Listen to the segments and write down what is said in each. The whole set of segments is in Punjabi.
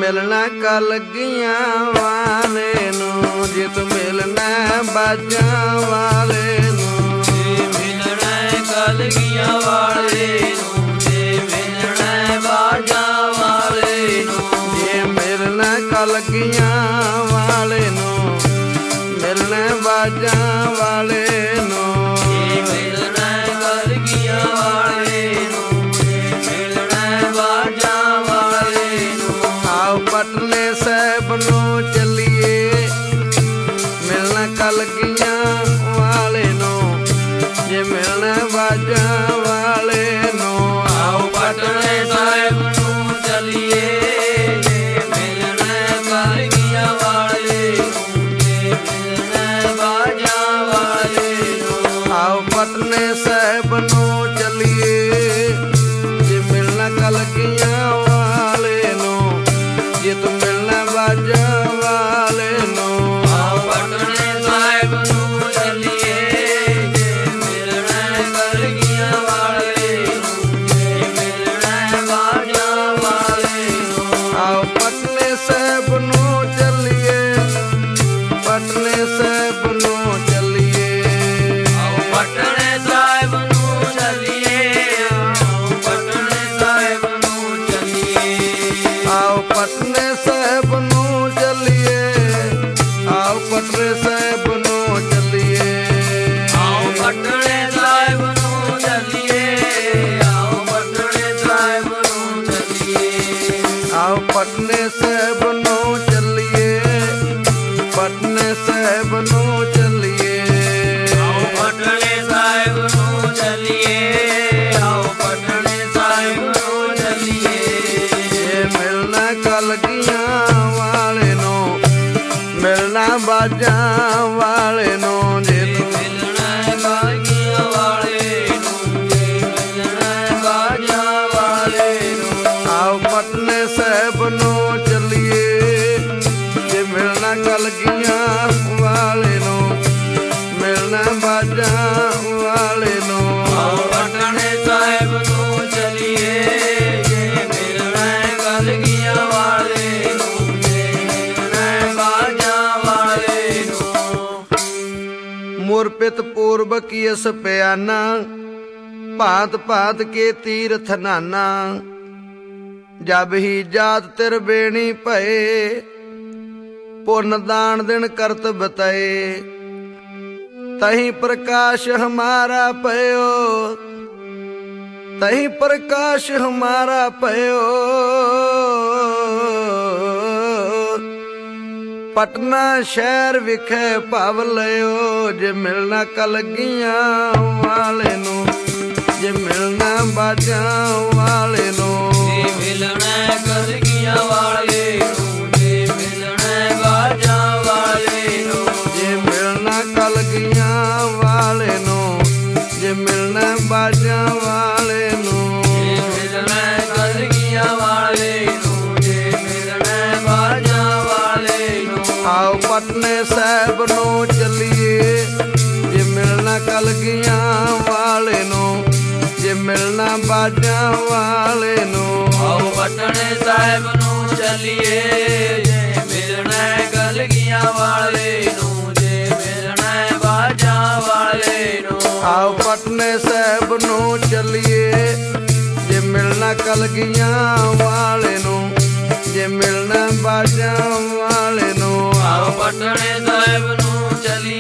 ਮਿਲਣਾ ਕਲਗੀਆਂ ਵਾਲੇ ਨੂੰ, ਜੇ ਤੂੰ ਮਿਲਣਾ ਬਾਜਾਂ ਵਾਲੇ ਨੂੰ, ਜੇ ਮਿਲਣਾ ਕਲਗੀਆਂ ਵਾਲੇ ਨੂੰ, ਜੇ ਮਿਲਣਾ ਬਾਜਾਂ ਵਾਲੇ ਨੂੰ, ਜੇ ਮਿਲਣਾ ਕਲਗੀਆਂ ਵਾਲੇ ਨੂੰ, ਮਿਲਣਾ ਬਾਜਾਂ ਵਾਲੇ ਨੂੰ, ਜੇ ਮਿਲਣਾ ਕਲਗੀਆਂ ਵਾਲੇ ਨੂੰ, ਜੇ ਮਿਲਣਾ ਬਾਜਾਂ ਵਾਲੇ ਨੂੰ। ਆਓ ਪਟਨੇ ਸਾਹਿਬ ਨੂੰ ਚੱਲੀਏ, ਮਿਲਣਾ ਕਲਗੀਆਂ ਵਾਲੇ ਨੂੰ, ਜੇ ਮਿਲਣਾ ਬਾਜਾਂ ਵਾਲੇ ਨੂੰ। ਆਓ ਪਟਨੇ ਸਾਹਿਬ ਨੂੰ ਚੱਲੀਏ, ਜੇ ਮਿਲਣਾ ਕਲਗੀਆਂ ਵਾਲੇ ਨੂੰ, ਜੇ ਮਿਲਣਾ ਬਾਜਾਂ ਵਾਲੇ ਨੂੰ। ਆਓ ਪਟਨੇ ਸਾਹਿਬ ਨੂੰ ਚੱਲੀਏ, ਜੇ ਮਿਲਣਾ ਕਲਗੀਆਂ ਵਾਲੇ ਨੂੰ, ਜੇ ਤੂੰ ਮਿਲਣਾ ਬਾਜਾਂ ਵਾਲੇ ਨੂੰ। ਆਓ ਪਟਨੇ ਸਾਹਿਬ ਨੂੰ ਚੱਲੀਏ, ਜੇ ਮਿਲਣਾ ਕਲਗੀਆਂ ਵਾਲੇ ਨੂੰ, ਜੇ ਮਿਲਣਾ ਬਾਜਾਂ ਵਾਲੇ ਨੂੰ। ਆਓ ਪਟਨੇ ਸਾਹਿਬ ਨੂੰ ਚੱਲੀਏ, ਪਟਨੇ ਸਾਹਿਬ ਨੂੰ ਚੱਲੀਏ, ਆਓ ਪਟਨੇ ਸਾਹਿਬ ਨੂੰ ਚੱਲੀਏ, ਆਓ ਪਟਨੇ ਸਾਹਿਬ ਨੂੰ ਚੱਲੀਏ। ਆਓ ਪਟਨੇ ਸਾਹਿਬ ਨੂੰ ਚੱਲੀਏ, ਆਓ ਪਟਨੇ ਸਾਹਿਬ ਨੂੰ ਚੱਲੀਏ, ਆਓ ਪਟਨੇ ਸਾਹਿਬ ਨੂੰ ਚੱਲੀਏ, ਆਓ ਪਟਨੇ ਸਾਹਿਬ ਨੂੰ ਚੱਲੀਏ। ਆਓ ਪਟਨੇ ਸਾਹਿਬ ਨੂੰ ਚੱਲੀਏ, ਪਟਨੇ ਸਾਹਿਬ ਨੂੰ ਚੱਲੀਏ, ਆਓ ਪਟਨੇ ਸਾਹਿਬ ਨੂੰ ਚੱਲੀਏ, ਆਓ ਪਟਨੇ ਸਾਹਿਬ ਨੂੰ ਚੱਲੀਏ। ਜੇ ਮਿਲਣਾ ਕਲਗੀਆਂ ਵਾਲੇ ਨੂੰ, ਮਿਲਣਾ ਬਾਜਾਂ ਵਾਲੇ ਨੂੰ, ਜੇ ਜੇ ਤੂੰ ਮਿਲਣਾ ਕਲਗੀਆਂ ਵਾਲੇ ਨੂੰ, ਜੇ ਮਿਲਣਾ ਬਾਜਾਂ ਵਾਲੇ ਨੂੰ। ਆਓ ਪਟਨੇ ਸਾਹਿਬ ਨੂੰ ਚੱਲੀਏ, ਜੇ ਮਿਲਣਾ ਕਲਗੀਆਂ ਵਾਲੇ ਨੂੰ, ਮਿਲਣਾ ਬਾਜਾਂ ਵਾਲੇ ਨੂੰ। ਆਓ ਪਟਨੇ ਸਾਹਿਬ ਨੂੰ ਚੱਲੀਏ, ਜੇ ਮਿਲਣਾ ਕਲਗੀਆਂ ਵਾਲੇ ਨੂੰ, ਜੇ ਮਿਲਣਾ ਬਾਜਾਂ ਵਾਲੇ ਨੂੰ। ਮੁਰਪਿਤ ਪੂਰਬ ਕੀ ਅਸ ਪਿਆਨਾ, ਭਾਂਤ ਭਾਂਤ ਕੇ ਤੀਰਥ ਨਾਨਾ, ਜਬ ਹੀ ਜਾਤ ਤਿਰ ਬੇਣੀ ਭਏ, ਪੁੰਨ ਦਾਨ ਦਿਨ ਕਰਤ ਬਤਏ, ਤਹੀਂ ਪ੍ਰਕਾਸ਼ ਹਮਾਰਾ ਪਇਓ, ਤਹੀਂ ਪ੍ਰਕਾਸ਼ ਹਮਾਰਾ ਪਇਓ। ਪਟਨਾ ਸ਼ਹਿਰ ਵਿਖੇ ਭਵ ਲਿਓ, ਜੇ ਮਿਲਣਾ ਕਲਗੀਆਂ ਵਾਲੇ ਨੂੰ, ਜੇ ਮਿਲਣਾ ਬਾਜਾਂ ਵਾਲੇ ਨੂੰ। ਜੇ ਮਿਲਣਾ ਕਲਗੀਆਂ ਵਾਲੇ ਨੂੰ, ਜੇ ਮਿਲਣਾ ਬਾਜਾਂ ਵਾਲੇ ਨੂੰ, ਜੇ ਮਿਲਣਾ ਕਲਗੀਆਂ ਵਾਲੇ ਨੂੰ, ਜੇ ਮਿਲਣਾ ਬਾਜਾਂ ਵਾਲੇ ਨੂੰ। ਜੇ ਮਿਲਣਾ ਕਲਗੀਆਂ ਵਾਲੇ ਨੂੰ, ਜੇ ਮਿਲਣਾ ਬਾਜਾਂ ਵਾਲੇ ਨੂੰ। ਆਓ ਪਟਨੇ ਸਾਹਿਬ ਨੂੰ ਚੱਲੀਏ, ਜੇ ਮਿਲਣਾ ਕਲਗੀਆਂ ਵਾਲੇ ਨੂੰ, ਜੇ ਮਿਲਣਾ ਬਾਜਾਂ ਵਾਲੇ ਨੂੰ। ਆਓ ਪਟਨੇ ਸਾਹਿਬ ਨੂੰ ਚੱਲੀਏ, ਜੇ ਮਿਲਣਾ ਕਲਗੀਆਂ ਵਾਲੇ ਨੂੰ, ਜੇ ਮਿਲਣਾ ਬਾਜਾਂ ਵਾਲੇ ਨੂੰ। ਆਓ ਪਟਨੇ ਸਾਹਿਬ ਨੂੰ ਚੱਲੀਏ, ਜੇ ਮਿਲਣਾ ਕਲਗੀਆਂ ਵਾਲੇ ਨੂੰ, ਜੇ ਮਿਲਣਾ ਬਾਜਾਂ ਵਾਲੇ ਨੂੰ। ਆਓ ਪਟਨੇ ਸਾਹਿਬ ਨੂੰ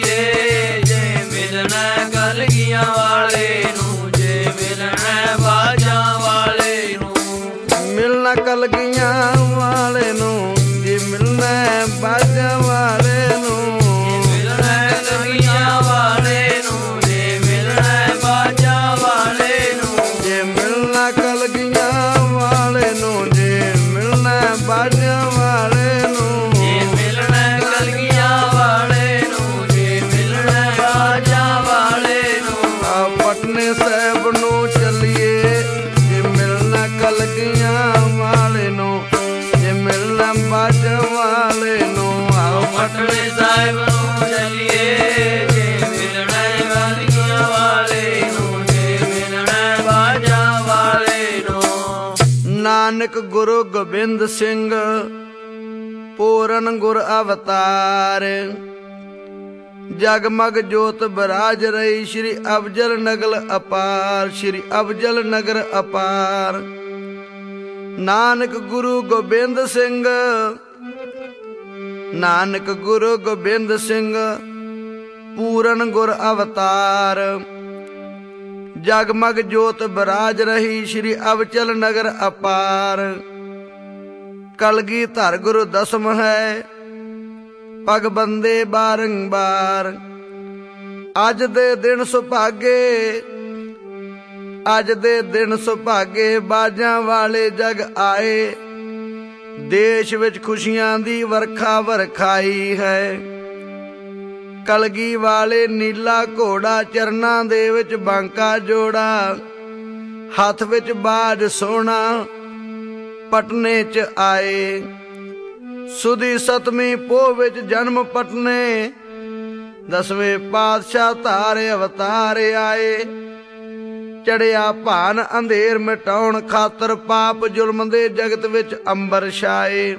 ਚੱਲੀਏ, ਜੇ ਮਿਲਣਾ ਕਲਗੀਆਂ ਵਾਲੇ ਨੂੰ, ਜੇ ਮਿਲਣਾ ਬਾਜਾਂ ਵਾਲੇ ਨੂੰ। ਮਿਲਣਾ ਕਲਗੀਆਂ ਵਾਲੇ ਨੂੰ, ਜੇ ਮਿਲਣਾ ਬਾਜਾਂ ਵਾਲੇ ਨੂੰ। ਮਿਲਣਾ ਕਲਗੀਆਂ ਵਾਲੇ ਨੂੰ, ਜੇ ਮਿਲਣਾ ਬਾਜਾਂ ਵਾਲੇ ਨੂੰ। ਜੇ ਮਿਲਣਾ ਕਲਗੀਆਂ ਵਾਲੇ ਨੂੰ, ਜੇ ਮਿਲਣਾ ਬਾਜਾਂ ਵਾਲੇ ਨੂੰ। ਜੇ ਮਿਲਣਾ ਕਲਗੀਆਂ ਵਾਲੇ ਨੂੰ, ਜੇ ਮਿਲਣਾ ਬਾਜਾਂ ਵਾਲੇ ਨੂੰ। ਆਓ ਪਟਨੇ ਸਾਹਿਬ ਨੂੰ ਚੱਲੀਏ, ਜੇ ਮਿਲਣਾ ਕਲਗੀਆਂ ਵਾਲੇ ਨੂੰ, ਜੇ ਮਿਲਣਾ ਬਾਜਾਂ ਵਾਲੇ ਨੂੰ। ਆਓ ਪਟਨੇ ਸਾਹਿਬ ਨੂੰ ਚੱਲੀਏ, ਜੇ ਮਿਲਣਾ ਕਲਗੀਆਂ ਵਾਲੇ ਨੂੰ, ਜੇ ਮਿਲਣਾ ਬਾਜਾਂ ਵਾਲੇ ਨੂੰ। ਨਾਨਕ ਗੁਰੂ ਗੋਬਿੰਦ ਸਿੰਘ ਪੂਰਨ ਗੁਰ ਅਵਤਾਰ। ਜਗਮਗ ਜੋਤ ਬਰਾਜ ਰਹੀ ਸ਼੍ਰੀ ਅਫਜਲ ਨਗਰ ਅਪਾਰ, ਸ਼੍ਰੀ ਅਫਜਲ ਨਗਰ ਅਪਾਰ। ਨਾਨਕ ਗੁਰੂ ਗੋਬਿੰਦ ਸਿੰਘ, ਨਾਨਕ ਗੁਰੂ ਗੋਬਿੰਦ ਸਿੰਘ ਪੂਰਨ ਗੁਰ ਅਵਤਾਰ। ਜਗਮਗ ਜੋਤ ਬਰਾਜ ਰਹੀ ਸ਼੍ਰੀ ਅਵਚਲ ਨਗਰ ਅਪਾਰ। ਕਲਗੀਧਰ ਗੁਰੂ ਦਸਮ ਹੈ ਪਗ ਬੰਦੇ ਬਾਰੰਬਾਰ। ਅੱਜ ਦੇ ਦਿਨ ਸੁਭਾਗੇ, ਅੱਜ ਦੇ ਦਿਨ ਸੁਭਾਗੇ ਬਾਜਾਂ ਵਾਲੇ ਜਗ ਆਏ। ਦੇਸ਼ ਵਿੱਚ ਖੁਸ਼ੀਆਂ ਦੀ ਵਰਖਾ ਵਰਖਾਈ ਹੈ। ਕਲਗੀ ਵਾਲੇ ਨੀਲਾ ਘੋੜਾ ਚਰਨਾਂ ਦੇ ਵਿੱਚ ਬਾਂਕਾ ਜੋੜਾ। ਹੱਥ ਵਿੱਚ ਬਾਜ ਸੋਹਣਾ ਪਟਨੇ ਚ ਆਏ। ਸੁਦੀ ਸਤਵੀਂ ਪੋਹ ਵਿੱਚ ਜਨਮ ਪਟਨੇ। 10ਵੇਂ ਪਾਤਸ਼ਾਹ ਧਾਰੇ ਅਵਤਾਰ ਆਏ। ਚੜਿਆ ਭਾਨ ਅੰਧੇਰ ਮਿਟਾਉਣ ਖਾਤਰ ਪਾਪ ਜ਼ੁਲਮ ਦੇ ਜਗਤ ਵਿੱਚ ਅੰਬਰ ਛਾਏ।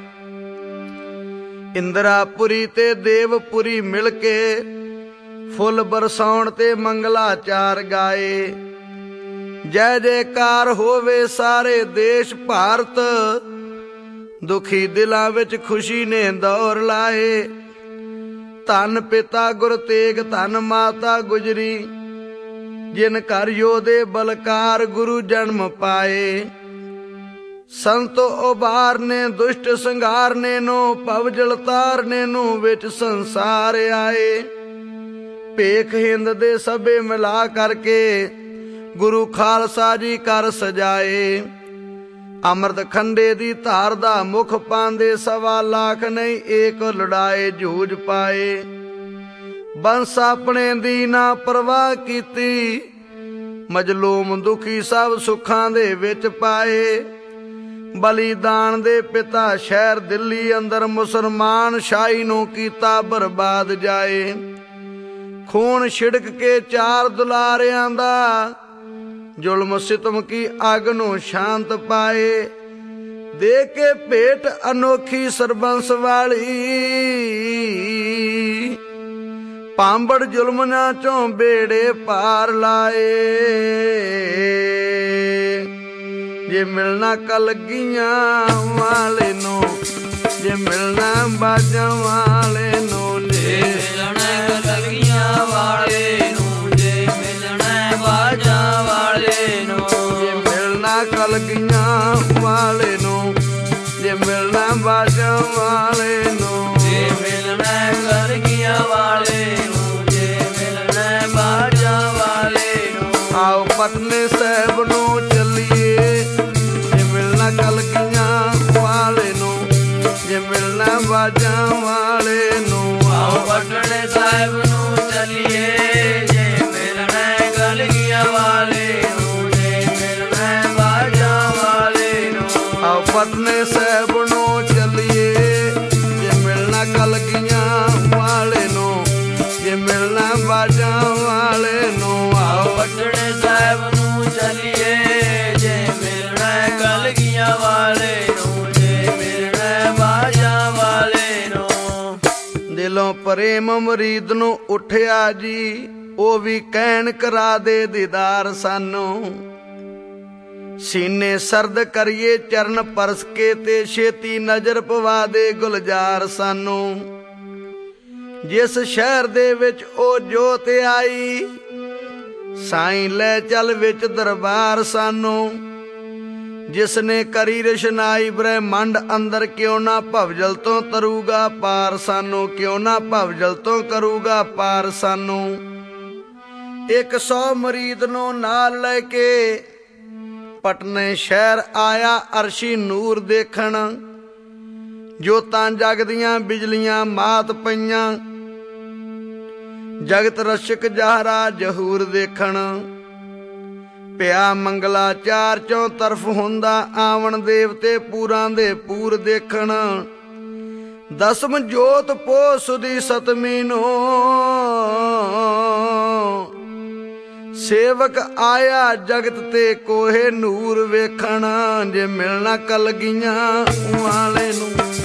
ਇੰਦਰਾਪੁਰੀ ਤੇ ਦੇਵਪੁਰੀ ਮਿਲ ਕੇ ਫੁੱਲ ਬਰਸਾਉਣ ਤੇ ਮੰਗਲਾਚਾਰ ਗਾਏ। ਜੈ ਜੈਕਾਰ ਹੋਵੇ ਸਾਰੇ ਦੇਸ਼ ਭਾਰਤ। ਦੁਖੀ ਦਿਲਾਂ ਵਿੱਚ ਖੁਸ਼ੀ ਨੇ ਦੌਰ ਲਾਏ। ਧੰਨ ਪਿਤਾ ਗੁਰ ਤੇਗ, ਧੰਨ ਮਾਤਾ ਗੁਜਰੀ। ਜਿਨ ਘਰ ਯੋਧੇ ਬਲਕਾਰ ਗੁਰੂ ਜਨਮ ਪਾਏ। ਸੰਤ ਉਬਾਰਨੇ ਦੁਸ਼ਟ ਸੰਘਾਰਨੇ ਨੂੰ, ਭਵਜਲ ਤਾਰਨੇ ਨੂੰ ਵਿੱਚ ਸੰਸਾਰ ਆਏ। ਭੇਖ ਹਿੰਦ ਦੇ ਸਭੇ ਮਿਲਾ ਕਰਕੇ ਗੁਰੂ ਖਾਲਸਾ ਜੀ ਕਰ ਸਜਾਏ। ਅੰਮ੍ਰਿਤ ਖੰਡੇ ਦੀ ਧਾਰ ਦਾ ਮੁਖ ਪਾਂਦੇ 1.25 ਲੱਖ ਨਹੀਂ ਏਕ ਲੜਾਏ ਜੂਝ ਪਾਏ। ਬੰਸ ਆਪਣੇ ਦੀ ਨਾ ਪਰਵਾਹ ਕੀਤੀ। ਮਜਲੂਮ ਦੁਖੀ ਸਭ ਸੁੱਖਾਂ ਦੇ ਵਿੱਚ ਪਾਏ। ਬਲੀਦਾਨ ਦੇ ਪਿਤਾ ਸ਼ਹਿਰ ਦਿੱਲੀ ਅੰਦਰ ਮੁਸਲਮਾਨ ਸ਼ਾਹੀ ਨੂੰ ਕੀਤਾ ਬਰਬਾਦ ਜਾਏ। ਖੂਨ ਛਿੜਕ ਕੇ 4 ਦੁਲਾਰਿਆਂ ਦਾ ਜ਼ੁਲਮ ਸਿਤਮ ਕੀ ਅੱਗ ਨੂੰ ਸ਼ਾਂਤ ਪਾਏ। ਦੇ ਕੇ ਭੇਟ ਅਨੋਖੀ ਸਰਬੰਸ ਵਾਲੀ। ਪਾਂਬੜ ਜ਼ੁਲਮਾਂ ਚੋਂ ਬੇੜੇ ਪਾਰ ਲਾਏ। ਜੇ ਮਿਲਣਾ ਕਲਗੀਆਂ ਵਾਲੇ ਨੂੰ, ਜੇ ਮਿਲਣਾ ਬਾਜਾਂ ਵਾਲੇ ਨੂੰ। ਜੇ ਮਿਲਣਾ ਕਲਗੀਆਂ ਵਾਲੇ ਨੂੰ, ਜੇ ਮਿਲਣਾ ਬਾਜਾਂ ਵਾਲੇ ਨੂੰ। ਜੇ ਮਿਲਣਾ ਕਲਗੀਆਂ ਵਾਲੇ ਨੂੰ, ਜੇ ਮਿਲਣਾ ਬਾਜਾਂ ਵਾਲੇ ਨੂੰ। ਜੇ ਮਿਲਣਾ ਕਲਗੀਆਂ ਵਾਲੇ ਨੂੰ, ਜੇ ਮਿਲਣਾ ਬਾਜਾਂ ਵਾਲੇ ਨੂੰ। ਆਓ ਪਟਨੇ ਸਾਹਿਬ ਨੂੰ ਚੱਲੀਏ। ਜੇ ਮਿਲਣਾ ਕਲਗੀਆਂ ਵਾਲੇ ਨੂੰ, ਜੇ ਮਿਲਣਾ ਬਾਜਾਂ ਵਾਲੇ ਨੂੰ। ਆਓ ਪਟਨੇ ਸਾਹਿਬ ਨੂੰ ਚੱਲੀਏ। ਜੇ ਮਿਲਣਾ ਕਲਗੀਆਂ ਵਾਲੇ ਨੂੰ, ਜੇ ਮਿਲਣਾ ਬਾਜਾਂ ਵਾਲੇ ਨੂੰ। ਆਓ ਪਟਨੇ ਸਾਹਿਬ ਨੂੰ ਚੱਲੀਏ। ਜੇ ਮਿਲਣਾ ਕਲਗੀਆਂ ਵਾਲੇ ਨੂੰ, ਜੇ ਮਿਲਣਾ ਬਾਜਾਂ ਵਾਲੇ ਨੂੰ। ਆਓ ਪਟਨੇ ਸਾਹਿਬ ਨੂੰ ਚੱਲੀਏ। ਜੇ ਮਿਲਣਾ ਕਲਗੀਆਂ ਵਾਲੇ ਨੂੰ, ਜੇ ਮਿਲਣਾ ਬਾਜਾਂ ਵਾਲੇ ਨੂੰ। ਦਿਲੋਂ ਪ੍ਰੇਮ ਮਰੀਦ ਨੂੰ ਉੱਠਿਆ ਜੀ। ਉਹ ਵੀ ਕਹਿਣ ਕਰਾ ਦੇ ਦੀਦਾਰ ਸਾਨੂੰ। ਸੀਨੇ ਸਰਦ ਕਰੀਏ ਚਰਨ ਪਰਸ ਕੇ ਤੇ ਛੇਤੀ ਨਜ਼ਰ ਪਵਾ ਦੇ ਗੁਲਜ਼ਾਰ ਸਾਨੂੰ। ਜਿਸ ਸ਼ਹਿਰ ਦੇ ਵਿੱਚ ਉਹ ਜੋਤ ਆਈ, ਸਾਈਂ ਲੈ ਚੱਲ ਵਿੱਚ ਦਰਬਾਰ ਸਾਨੂੰ। ਜਿਸ ਨੇ ਕਰੀ ਰਸ਼ਨਾਈ ਬ੍ਰਹਿਮੰਡ ਅੰਦਰ, ਕਿਉਂ ਨਾ ਭਵਜਲ ਤੋਂ ਤਰੂਗਾ ਪਾਰ ਸਾਨੂੰ। ਕਿਉਂ ਨਾ ਭਵਜਲ ਤੋਂ ਕਰੂਗਾ ਪਾਰ ਸਾਨੂੰ। 100 ਮਰੀਦ ਨੂੰ ਨਾਲ ਲੈ ਕੇ ਪਟਨੇ ਸ਼ਹਿਰ ਆਇਆ ਅਰਸ਼ੀ ਨੂਰ ਦੇਖਣ। ਜੋਤਾਂ ਜਗਦੀਆਂ ਬਿਜਲੀਆਂ ਮਾਤ ਪਈਆਂ। ਜਗਤ ਰਸ਼ਕ ਜਹਰਾ ਜਹੂਰ ਦੇਖਣ। ਪਿਆ ਮੰਗਲਾਚਾਰ ਚੋਂ ਤਰਫ ਹੁੰਦਾ। ਆਵਣ ਦੇਵਤੇ ਪੂਰਾਂ ਦੇ ਪੂਰ ਦੇਖਣ। 10ਮ ਜੋਤ ਪੋਹ ਸੁਦੀ ਸਤਵੀਂ ਨੂੰ। ਸੇਵਕ ਆਇਆ ਜਗਤ ਤੇ ਕੋਹੇ ਨੂਰ ਵੇਖਣ। ਜੇ ਮਿਲਣਾ ਕਲਗੀਆਂ ਵਾਲੇ ਨੂੰ,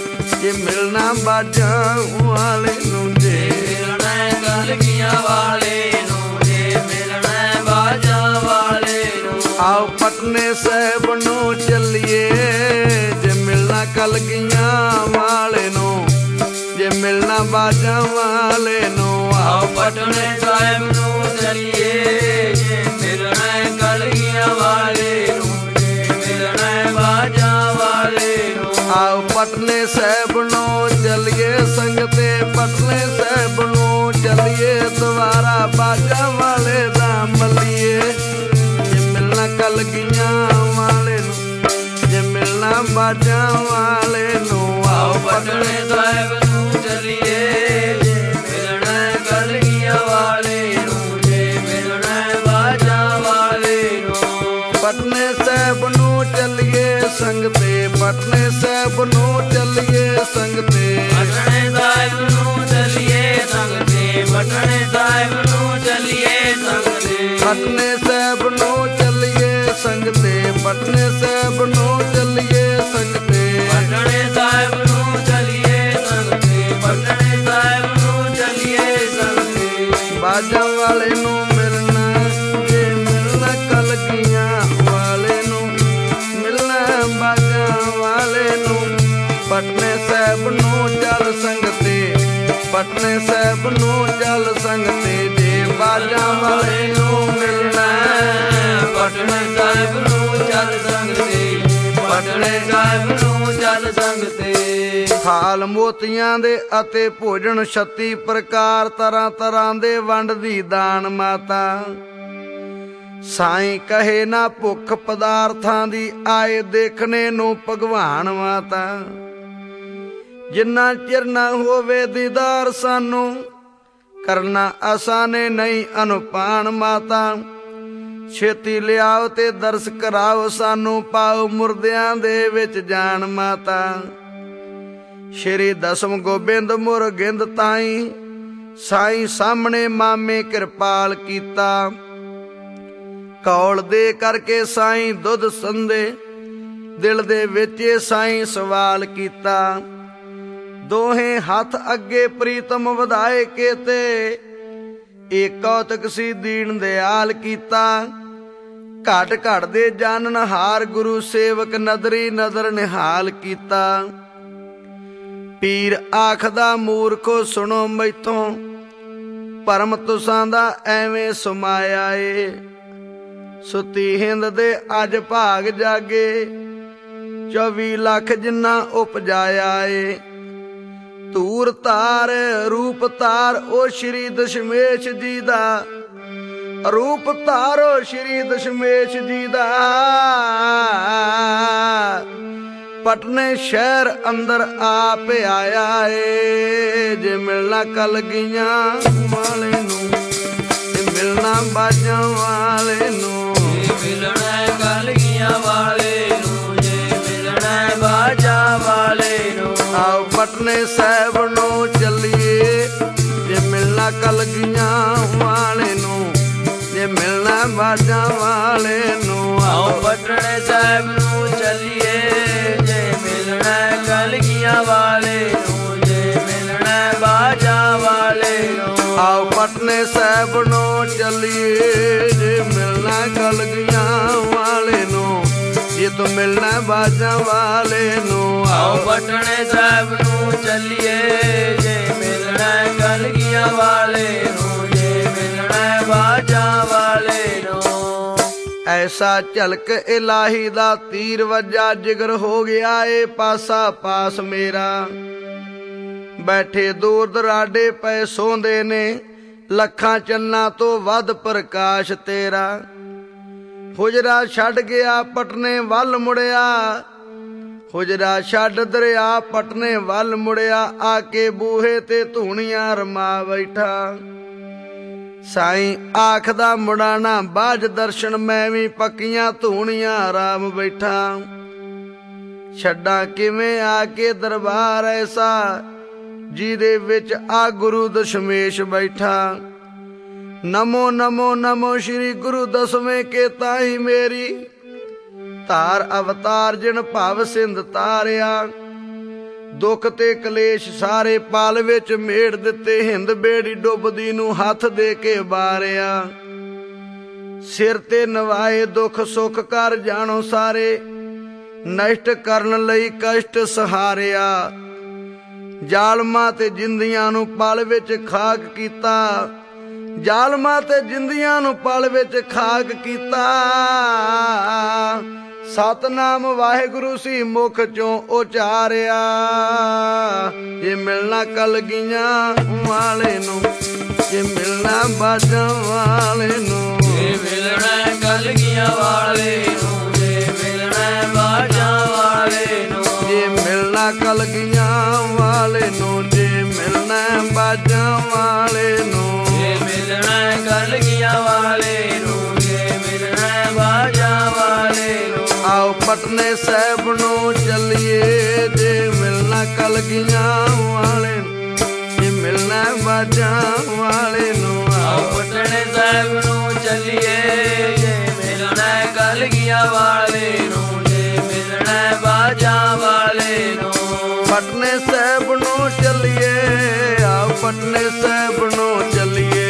ਜੇ ਮਿਲਣਾ ਬਾਜਾਂ ਵਾਲੇ ਨੂੰ, ਜੇ ਮਿਲਣਾ ਕਲਗੀਆਂ ਵਾਲੇ ਨੂੰ, ਜੇ ਮਿਲਣਾ ਬਾਜਾਂ ਵਾਲੇ ਨੂੰ। ਆਓ ਪਟਨੇ ਸਾਹਿਬ ਨੂੰ ਚੱਲੀਏ, ਜੇ ਮਿਲਣਾ ਕਲਗੀਆਂ ਵਾਲੇ ਨੂੰ, ਜੇ ਮਿਲਣਾ ਬਾਜਾਂ ਵਾਲੇ ਨੂੰ। ਆਓ ਪਟਨੇ ਸਾਹਿਬ ਨੂੰ ਚੱਲੀਏ, ਜੇ ਮਿਲਣਾ ਕਲਗੀਆਂ ਵਾਲੇ ਨੂੰ, ਜੇ ਮਿਲਣਾ ਬਾਜਾਂ ਵਾਲੇ ਨੂੰ। ਆਓ ਪਟਨੇ ਸਾਹਿਬ ਨੂੰ ਚੱਲੀਏ ਸੰਗਤੇ, ਪਟਨੇ ਸਾਹਿਬ ਨੂੰ ਚੱਲੀਏ, ਦੁਆਰਾ ਬਾਜਾਂ ਵਾਲੇ ਦਾ ਮੱਲੀਏ। ਜੇ ਮਿਲਣਾ ਕਲਗੀਆਂ ਵਾਲੇ ਨੂੰ, ਜੇ ਮਿਲਣਾ ਬਾਜਾਂ ਵਾਲੇ ਨੂੰ। ਆਓ ਪਟਨੇ ਸਾਹਿਬ ਨੂੰ ਚੱਲੀਏ, ਜੇ ਮਿਲਣਾ ਕਲਗੀਆਂ ਵਾਲੇ ਨੂੰ, ਜੇ ਮਿਲਣਾ ਬਾਜਾਂ ਵਾਲੇ ਨੂੰ। ਪਟਨੇ ਸਾਹਿਬ ਨੂੰ ਚੱਲੀਏ ਸੰਗਤੇ, ਪਟਨੇ ਸਾਹਿਬ ਨੂੰ ਚੱਲੀਏ ਸੰਗਤੇ, ਪਟਨੇ ਸਾਹਿਬ ਨੂੰ ਚੱਲੀਏ ਸੰਗਤੇ, ਪਟਨੇ ਸਾਹਿਬ ਨੂੰ ਚੱਲੀਏ ਸੰਗਤੇ। ਪਟਨੇ ਸਾਹਿਬ ਨੂੰ ਚੱਲੀਏ ਸੰਗਤੇ, ਪਟਨੇ ਸਾਹਿਬ ਨੂੰ ਚੱਲੀਏ ਸੰਗਤੇ, ਪਟਨੇ ਸਾਹਿਬ ਨੂੰ ਚੱਲੀਏ ਸੰਗਤੇ, ਪਟਨੇ ਸਾਹਿਬ ਨੂੰ ਚੱਲੀਏ ਸੰਗਤੇ। ਬਾਜਾਂ ਵਾਲੇ ਨੂੰ ਮਿਲਣਾ, ਜੇ ਮਿਲਣਾ ਕਲਗੀਆਂ ਵਾਲੇ ਨੂੰ, ਮਿਲਣਾ ਬਾਜਾਂ ਵਾਲੇ ਨੂੰ। ਪਟਨੇ ਸਾਹਿਬ ਨੂੰ ਚੱਲ ਸੰਗਤੇ, ਪਟਨੇ ਸਾਹਿਬ ਨੂੰ ਚੱਲ ਸੰਗਤੇ, ਜੇ ਬਾਜਾਂ ਵਾਲੇ ਨੂੰ ਮਿਲਣਾ। ਪਟਨੇ ਸਾਹਿਬ ਨੂੰ ਚੱਲ ਸੰਗਤੇ, ਪਟਨੇ ਸਾਹਿਬ ਨੂੰ ਚੱਲ ਸੰਗਤੇ। ਥਾਲ ਮੋਤੀਆਂ ਦੇ ਅਤੇ ਭੋਜਨ 36 ਪ੍ਰਕਾਰ, ਤਰ੍ਹਾਂ ਤਰ੍ਹਾਂ ਦੇ ਵੰਡਦੀ ਦਾਨ ਮਾਤਾ। ਸਾਈਂ ਕਹੇ ਨਾ ਭੁੱਖ ਪਦਾਰਥਾਂ ਦੀ, ਆਏ ਦੇਖਣੇ ਨੂੰ ਭਗਵਾਨ ਮਾਤਾ। ਜਿੰਨਾ ਚਿਰ ਨਾ ਹੋਵੇ ਦੀਦਾਰ ਸਾਨੂੰ, ਕਰਨਾ ਆਸਾਨੇ ਨਹੀਂ ਅਨੁਪਾਨ ਮਾਤਾ। ਛੇਤੀ ਲਿਆਓ ਤੇ ਦਰਸ ਕਰਾਓ ਸਾਨੂੰ, ਪਾਓ ਮੁਰਦਿਆਂ ਦੇ ਵਿੱਚ ਜਾਨ ਮਾਤਾ। ਸ਼੍ਰੀ ਦਸਮ ਗੋਬਿੰਦ ਮੁਰਗਿੰਦ ਤਾਈ, ਸਾਈਂ ਸਾਹਮਣੇ ਮਾਮੇ ਕਿਰਪਾਲ ਕੀਤਾ। ਕੌਲ ਦੇ ਕਰਕੇ ਸਾਈਂ ਦੁੱਧ ਸੰਦੇ, ਦਿਲ ਦੇ ਵਿੱਚ ਸਾਈਂ ਸਵਾਲ ਕੀਤਾ। ਦੋਹੇ ਹੱਥ ਅੱਗੇ ਪ੍ਰੀਤਮ ਵਧਾਏ ਕੇਤੇ, ਏ ਕੌਤਕ ਸੀ ਦੀਨ ਦਿਆਲ ਕੀਤਾ। ਘਟ ਘਟ ਦੇ ਜਾਣਨ ਹਾਰ, ਗੁਰੂ ਸੇਵਕ ਨਦਰੀ ਨਦਰ ਨਿਹਾਲ ਕੀਤਾ। ਪੀਰ ਆਖਦਾ ਮੂਰਖੋ ਸੁਣੋ ਮੈਥੋਂ, ਭਰਮ ਤੁਸਾਂ ਦਾ ਐਵੇਂ ਸਮਾਇਆ ਏ। ਸੁੱਤੀ ਹਿੰਦ ਦੇ ਅੱਜ ਭਾਗ ਜਾਗੇ, 24 ਲੱਖ ਜਿੰਨਾ ਉਪਜਾਇਆ ਏ। ਧੂਰ ਧਾਰ ਰੂਪ ਧਾਰ ਓ ਸ਼੍ਰੀ ਦਸ਼ਮੇਸ਼ ਜੀ ਦਾ, ਰੂਪ ਧਾਰੋ ਸ਼੍ਰੀ ਦਸ਼ਮੇਸ਼ ਜੀ ਦਾ। ਪਟਨੇ ਸ਼ਹਿਰ ਅੰਦਰ ਆਪ ਆਇਆ ਏ, ਜੇ ਮਿਲਣਾ ਕਲਗੀਆਂ ਵਾਲੇ ਨੂੰ, ਜੇ ਮਿਲਣਾ ਬਾਜਾਂ ਵਾਲੇ ਨੂੰ। ਜੇ ਮਿਲਣਾ ਕਲਗੀਆਂ ਵਾਲੇ ਨੂੰ, ਜੇ ਮਿਲਣਾ ਬਾਜਾਂ ਵਾਲੇ ਨੂੰ। ਆਓ ਪਟਨੇ ਸਾਹਿਬ ਨੂੰ ਚੱਲੀਏ, ਜੇ ਮਿਲਣਾ ਕਲਗੀਆਂ ਵਾਲੇ ਨੂੰ, ਜੇ ਮਿਲਣਾ ਬਾਜਾਂ ਵਾਲੇ ਨੂੰ। ਆਓ ਪਟਨੇ ਸਾਹਿਬ ਨੂੰ ਚੱਲੀਏ, ਜੇ ਮਿਲਣਾ ਕਲਗੀਆਂ ਵਾਲੇ ਨੂੰ, ਜੇ ਮਿਲਣਾ ਬਾਜਾਂ ਵਾਲੇ ਨੂੰ। ਆਓ ਪਟਨੇ ਸਾਹਿਬ ਨੂੰ ਚੱਲੀਏ, ਜੇ ਮਿਲਣਾ ਕਲਗੀਆਂ ਵਾਲੇ ਨੂੰ, ਜੇ ਤੂੰ ਮਿਲਣਾ ਬਾਜਾਂ ਵਾਲੇ ਨੂੰ। ਆਓ ਪਟਨੇ ਸਾਹਿਬ ਨੂੰ ਚੱਲੀਏ, ਜੇ ਮਿਲਣਾ ਕਲਗੀਆਂ ਵਾਲੇ ਨੂੰ, ਜੇ ਮਿਲਣਾ ਬਾਜਾਂ ਵਾਲੇ ਨੂੰ। ਐਸਾ ਝਲਕ ਇਲਾਹੀ ਦਾ ਤੀਰ ਵੱਜਾ, ਜਿਗਰ ਹੋ ਗਿਆ ਏ ਪਾਸਾ ਪਾਸ ਮੇਰਾ। ਬੈਠੇ ਦੂਰ ਦਰਾਡੇ ਪਏ ਸੌਂਦੇ ਨੇ, ਲੱਖਾਂ ਚੰਨਾਂ ਤੋਂ ਵੱਧ ਪ੍ਰਕਾਸ਼ ਤੇਰਾ। ਹੁਜਰਾ ਛੱਡ ਗਿਆ ਪਟਨੇ ਵੱਲ ਮੁੜਿਆ, ਹੁਜਰਾ ਛੱਡ ਦਰਿਆ ਪਟਨੇ ਵੱਲ ਮੁੜਿਆ। ਆ ਕੇ ਬੂਹੇ ਤੇ ਧੂਣੀਆਂ ਰਮਾ ਬੈਠਾ। ਸਾਈਂ ਆਖਦਾ ਮੁੜਾਣਾ ਬਾਝ ਦਰਸ਼ਨ, ਮੈਂ ਵੀ ਪੱਕੀਆਂ ਧੂਣੀਆਂ ਆਰਾਮ ਬੈਠਾ। ਛੱਡਾਂ ਕਿਵੇਂ ਆ ਕੇ ਦਰਬਾਰ ਐਸਾ, ਜਿਹਦੇ ਵਿੱਚ ਆ ਗੁਰੂ ਦਸ਼ਮੇਸ਼ ਬੈਠਾ। ਨਮੋ ਨਮੋ ਨਮੋ ਸ਼੍ਰੀ ਗੁਰੂ ਦਸਵੇਂ ਕੇ ਤਾਈ ਮੇਰੀ, ਧਾਰ ਅਵਤਾਰ ਜਿਨ ਭਵ ਸਿੰਧ ਤਾਰਿਆ। ਦੁੱਖ ਤੇ ਕਲੇਸ਼ ਸਾਰੇ ਪਲ ਵਿੱਚ ਮੇੜ ਦਿੱਤੇ। ਹਿੰਦ ਬੇੜੀ ਡੁੱਬਦੀ ਨੂੰ ਹੱਥ ਦੇ ਕੇ ਬਾਰਿਆ। ਸਿਰ ਤੇ ਨਵਾਏ ਦੁੱਖ ਸੁੱਖ ਕਰ ਜਾਣੋ ਸਾਰੇ। ਨਸ਼ਟ ਕਰਨ ਲਈ ਕਸ਼ਟ ਸਹਾਰਿਆ। ਜ਼ਾਲਮਾਂ ਤੇ ਜਿੰਦੀਆਂ ਨੂੰ ਪਲ ਵਿੱਚ ਖਾਕ ਕੀਤਾ। ਜ਼ਾਲਮਾਂ ਤੇ ਜਿੰਦੀਆਂ ਨੂੰ ਪਲ ਵਿੱਚ ਖਾਕ ਕੀਤਾ। ਸਤਨਾਮ ਵਾਹਿਗੁਰੂ ਸੀ ਮੁਖ ਚੋਂ ਉਚਾਰਿਆ। ਜੇ ਮਿਲਣਾ ਕਲਗੀਆਂ ਵਾਲੇ ਨੂੰ, ਜੇ ਮਿਲਣਾ ਬਾਜਾਂ ਵਾਲੇ ਨੂੰ, ਜੇ ਮਿਲਣਾ ਕਲਗੀਆਂ ਵਾਲੇ ਨੂੰ, ਜੇ ਮਿਲਣਾ ਬਾਜਾਂ ਵਾਲੇ ਨੂੰ, ਜੇ ਮਿਲਣਾ ਕਲਗੀਆਂ ਵਾਲੇ ਨੂੰ, ਜੇ ਮਿਲਣਾ ਬਾਜਾਂ ਵਾਲੇ ਨੂੰ, ਜੇ ਮਿਲਣਾ ਕਲਗੀਆਂ ਵਾਲੇ ਨੂੰ, ਜੇ ਮਿਲਣਾ ਬਾਜਾਂ ਵਾਲੇ ਨੂੰ। ਆਓ ਪਟਨੇ ਸਾਹਿਬ ਨੂੰ ਚੱਲੀਏ। ਜੇ ਮਿਲਣਾ ਕਲਗੀਆਂ ਵਾਲੇ ਨੂੰ, ਜੇ ਮਿਲਣਾ ਬਾਜਾਂ ਵਾਲੇ ਨੂੰ। ਆਓ ਪਟਨੇ ਸਾਹਿਬ ਨੂੰ ਚੱਲੀਏ। ਜੇ ਮਿਲਣਾ ਕਲਗੀਆਂ ਵਾਲੇ ਨੂੰ, ਜੇ ਮਿਲਣਾ ਬਾਜਾਂ ਵਾਲੇ ਨੂੰ। ਪਟਨੇ ਸਾਹਿਬ ਨੂੰ ਚੱਲੀਏ। ਆਓ ਪਟਨੇ ਸਾਹਿਬ ਨੂੰ ਚੱਲੀਏ।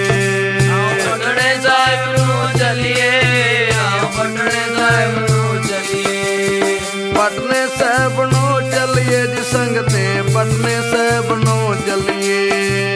ਪਟਨੇ ਸਾਹਿਬ ਨੂੰ ਚੱਲੀਏ। ਆਓ ਪਟਨੇ ਸਾਹਿਬ ਨੂੰ ਚੱਲੀਏ। ਪਟਨੇ ਸਾਹਿਬ ਨੂੰ ਚੱਲੀਏ ਜੀ ਸੰਗਤੇ। ਪਟਨੇ ਸਾਹਿਬ ਨੂੰ ਚੱਲੀਏ।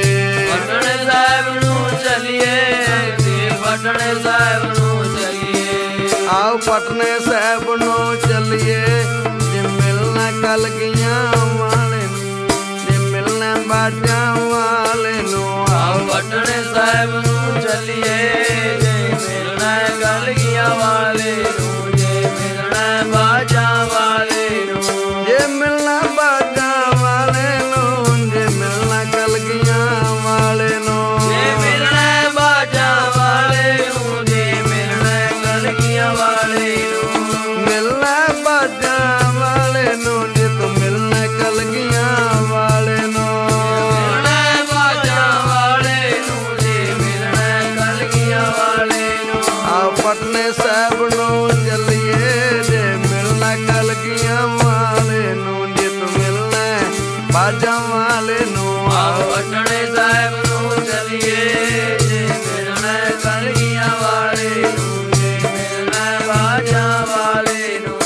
ਪਟਨੇ ਸਾਹਿਬ ਨੂੰ ਚੱਲੀਏ। ਤੇ ਪਟਨੇ ਸਾਹਿਬ ਨੂੰ ਚੱਲੀਏ। ਆਓ ਪਟਨੇ ਸਾਹਿਬ ਨੂੰ ਚੱਲੀਏ। ਜੇ ਮਿਲਣਾ ਕਲਗੀਆਂ ਵਾਲੇ ਨੂੰ, ਜੇ ਮਿਲਣਾ ਬਾਜਾਂ ਵਾਲੇ ਨੂੰ। ਆਓ ਪਟਨੇ ਸਾਹਿਬ ਨੂੰ ਚੱਲੀਏ। ਜੇ ਮਿਲਣਾ ਕਲਗੀਆਂ ਵਾਲੇ ਨੂੰ, ਜੇ ਮਿਲਣਾ ਬਾਜਾਂ ਵਾਲੇ ਨੂੰ, ਜੇ ਮਿਲਣਾ ਬਾਜਾਂ ਵਾਲੇ ਨੂੰ, ਜੇ ਮਿਲਣਾ ਕਲਗੀਆਂ ਵਾਲੇ ਨੂੰ, ਜੇ ਮਿਲਣਾ ਬਾਜਾਂ ਵਾਲੇ ਨੂੰ, ਜੇ ਮਿਲਣਾ ਕਲਗੀਆਂ ਵਾਲੇ ਨੂੰ। ਮਿਲਣਾ ਬਾਜਾਂ ਵਾਲੇ ਨੂੰ, ਜੇ ਤੂੰ ਮਿਲਣਾ ਕਲਗੀਆਂ ਵਾਲੇ ਨੂੰ। ਮਿਲਣਾ ਬਾਜਾਂ ਵਾਲੇ ਨੂੰ, ਜੇ ਮਿਲਣਾ ਕਲਗੀਆਂ ਵਾਲੇ ਨੂੰ। ਆਓ ਪਟਨੇ ਸਾਹਿਬ ਨੂੰ ਚੱਲੀਏ। ਜੇ ਮਿਲਣਾ ਕਲਗੀਆਂ ਵਾਲੇ ਨੂੰ, ਜੇ ਤੂੰ ਮਿਲਣਾ ਬਾਜਾਂ ਵਾਲੇ ਨੂੰ। ਆਓ ਪਟਨੇ ਸਾਹਿਬ ਨੂੰ ਚੱਲੀਏ। ਜੇ ਮਿਲਣਾ ਕਲਗੀਆਂ ਵਾਲੇ ਨੂੰ, ਜੇ ਮਿਲਣਾ ਬਾਜਾਂ ਵਾਲੇ ਨੂੰ।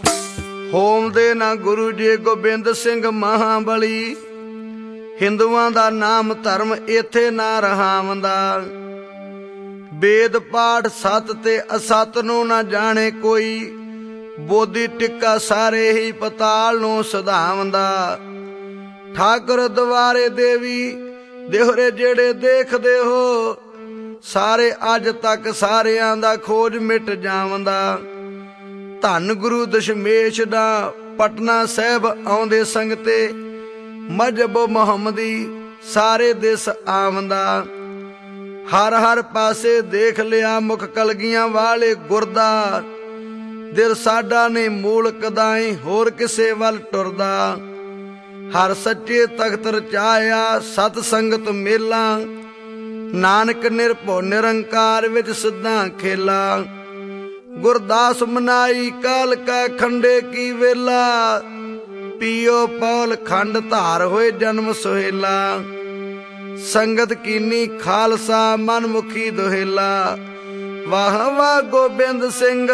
ਹੋਮ ਦੇ ਨਾ ਗੁਰੂ ਜੀ ਗੋਬਿੰਦ ਸਿੰਘ ਮਹਾਬਲੀ। ਹਿੰਦੂਆਂ ਦਾ ਨਾਮ ਧਰਮ ਇੱਥੇ ਨਾ ਰਹਾਵੰਦਾ। ਵੇਦ ਪਾਠ ਸਤ ਤੇ ਅਸਤ ਨੂੰ ਨਾ ਜਾਣੇ ਕੋਈ। ਬੋਧੀ ਟਿੱਕਾ ਸਾਰੇ ਹੀ ਪਤਾਲ ਨੂੰ ਸਧਾਵੰਦਾ। ਠਾਕੁਰ ਦੁਆਰੇ ਦੇਵੀ ਦੇਹਰੇ ਜਿਹੜੇ ਦੇਖਦੇ ਹੋ। ਸਾਰੇ ਅੱਜ ਤੱਕ ਸਾਰਿਆਂ ਦਾ ਖੋਜ ਮਿਟ ਜਾਵੰਦਾ। ਧੰਨ ਗੁਰੂ ਦਸ਼ਮੇਸ਼ ਦਾ ਪਟਨਾ ਸਾਹਿਬ ਆਉਂਦੇ ਸੰਗਤੇ। ਮਜਬ ਮੁਹੰਮਦੀ ਸਾਰੇ ਦਿਸ ਆਵੰਦਾ। ਹਰ ਹਰ ਪਾਸੇ ਦੇਖ ਲਿਆ ਮੁਖ ਕਲਗੀਆਂ ਵਾਲੇ ਗੁਰਦਾ। ਦਿਲ ਸਾਡਾ ਨੇ ਮੂਲ ਕਦਾਈ ਹੋਰ ਕਿਸੇ ਵੱਲ ਟੁਰਦਾ। ਹਰ ਸੱਚੇ ਤਖਤ ਰਚਾਇਆ ਸਤ ਸੰਗਤ ਮੇਲਾ। ਨਾਨਕ ਨਿਰਭਉ ਨਿਰੰਕਾਰ ਵਿੱਚ ਸਿੱਧਾ ਖੇਲਾ। ਗੁਰਦਾਸ ਮਨਾਈ ਕਾਲ ਕਾ ਖੰਡੇ ਕੀ ਵੇਲਾ। ਪੀਓ ਪੌਲ ਖੰਡ ਧਾਰ ਹੋਏ ਜਨਮ ਸੁਹੇਲਾ। ਸੰਗਤ ਕੀਨੀ ਖਾਲਸਾ ਮਨਮੁਖੀ ਦੁਹੇਲਾ। ਵਾਹ ਵਾਹ ਗੋਬਿੰਦ ਸਿੰਘ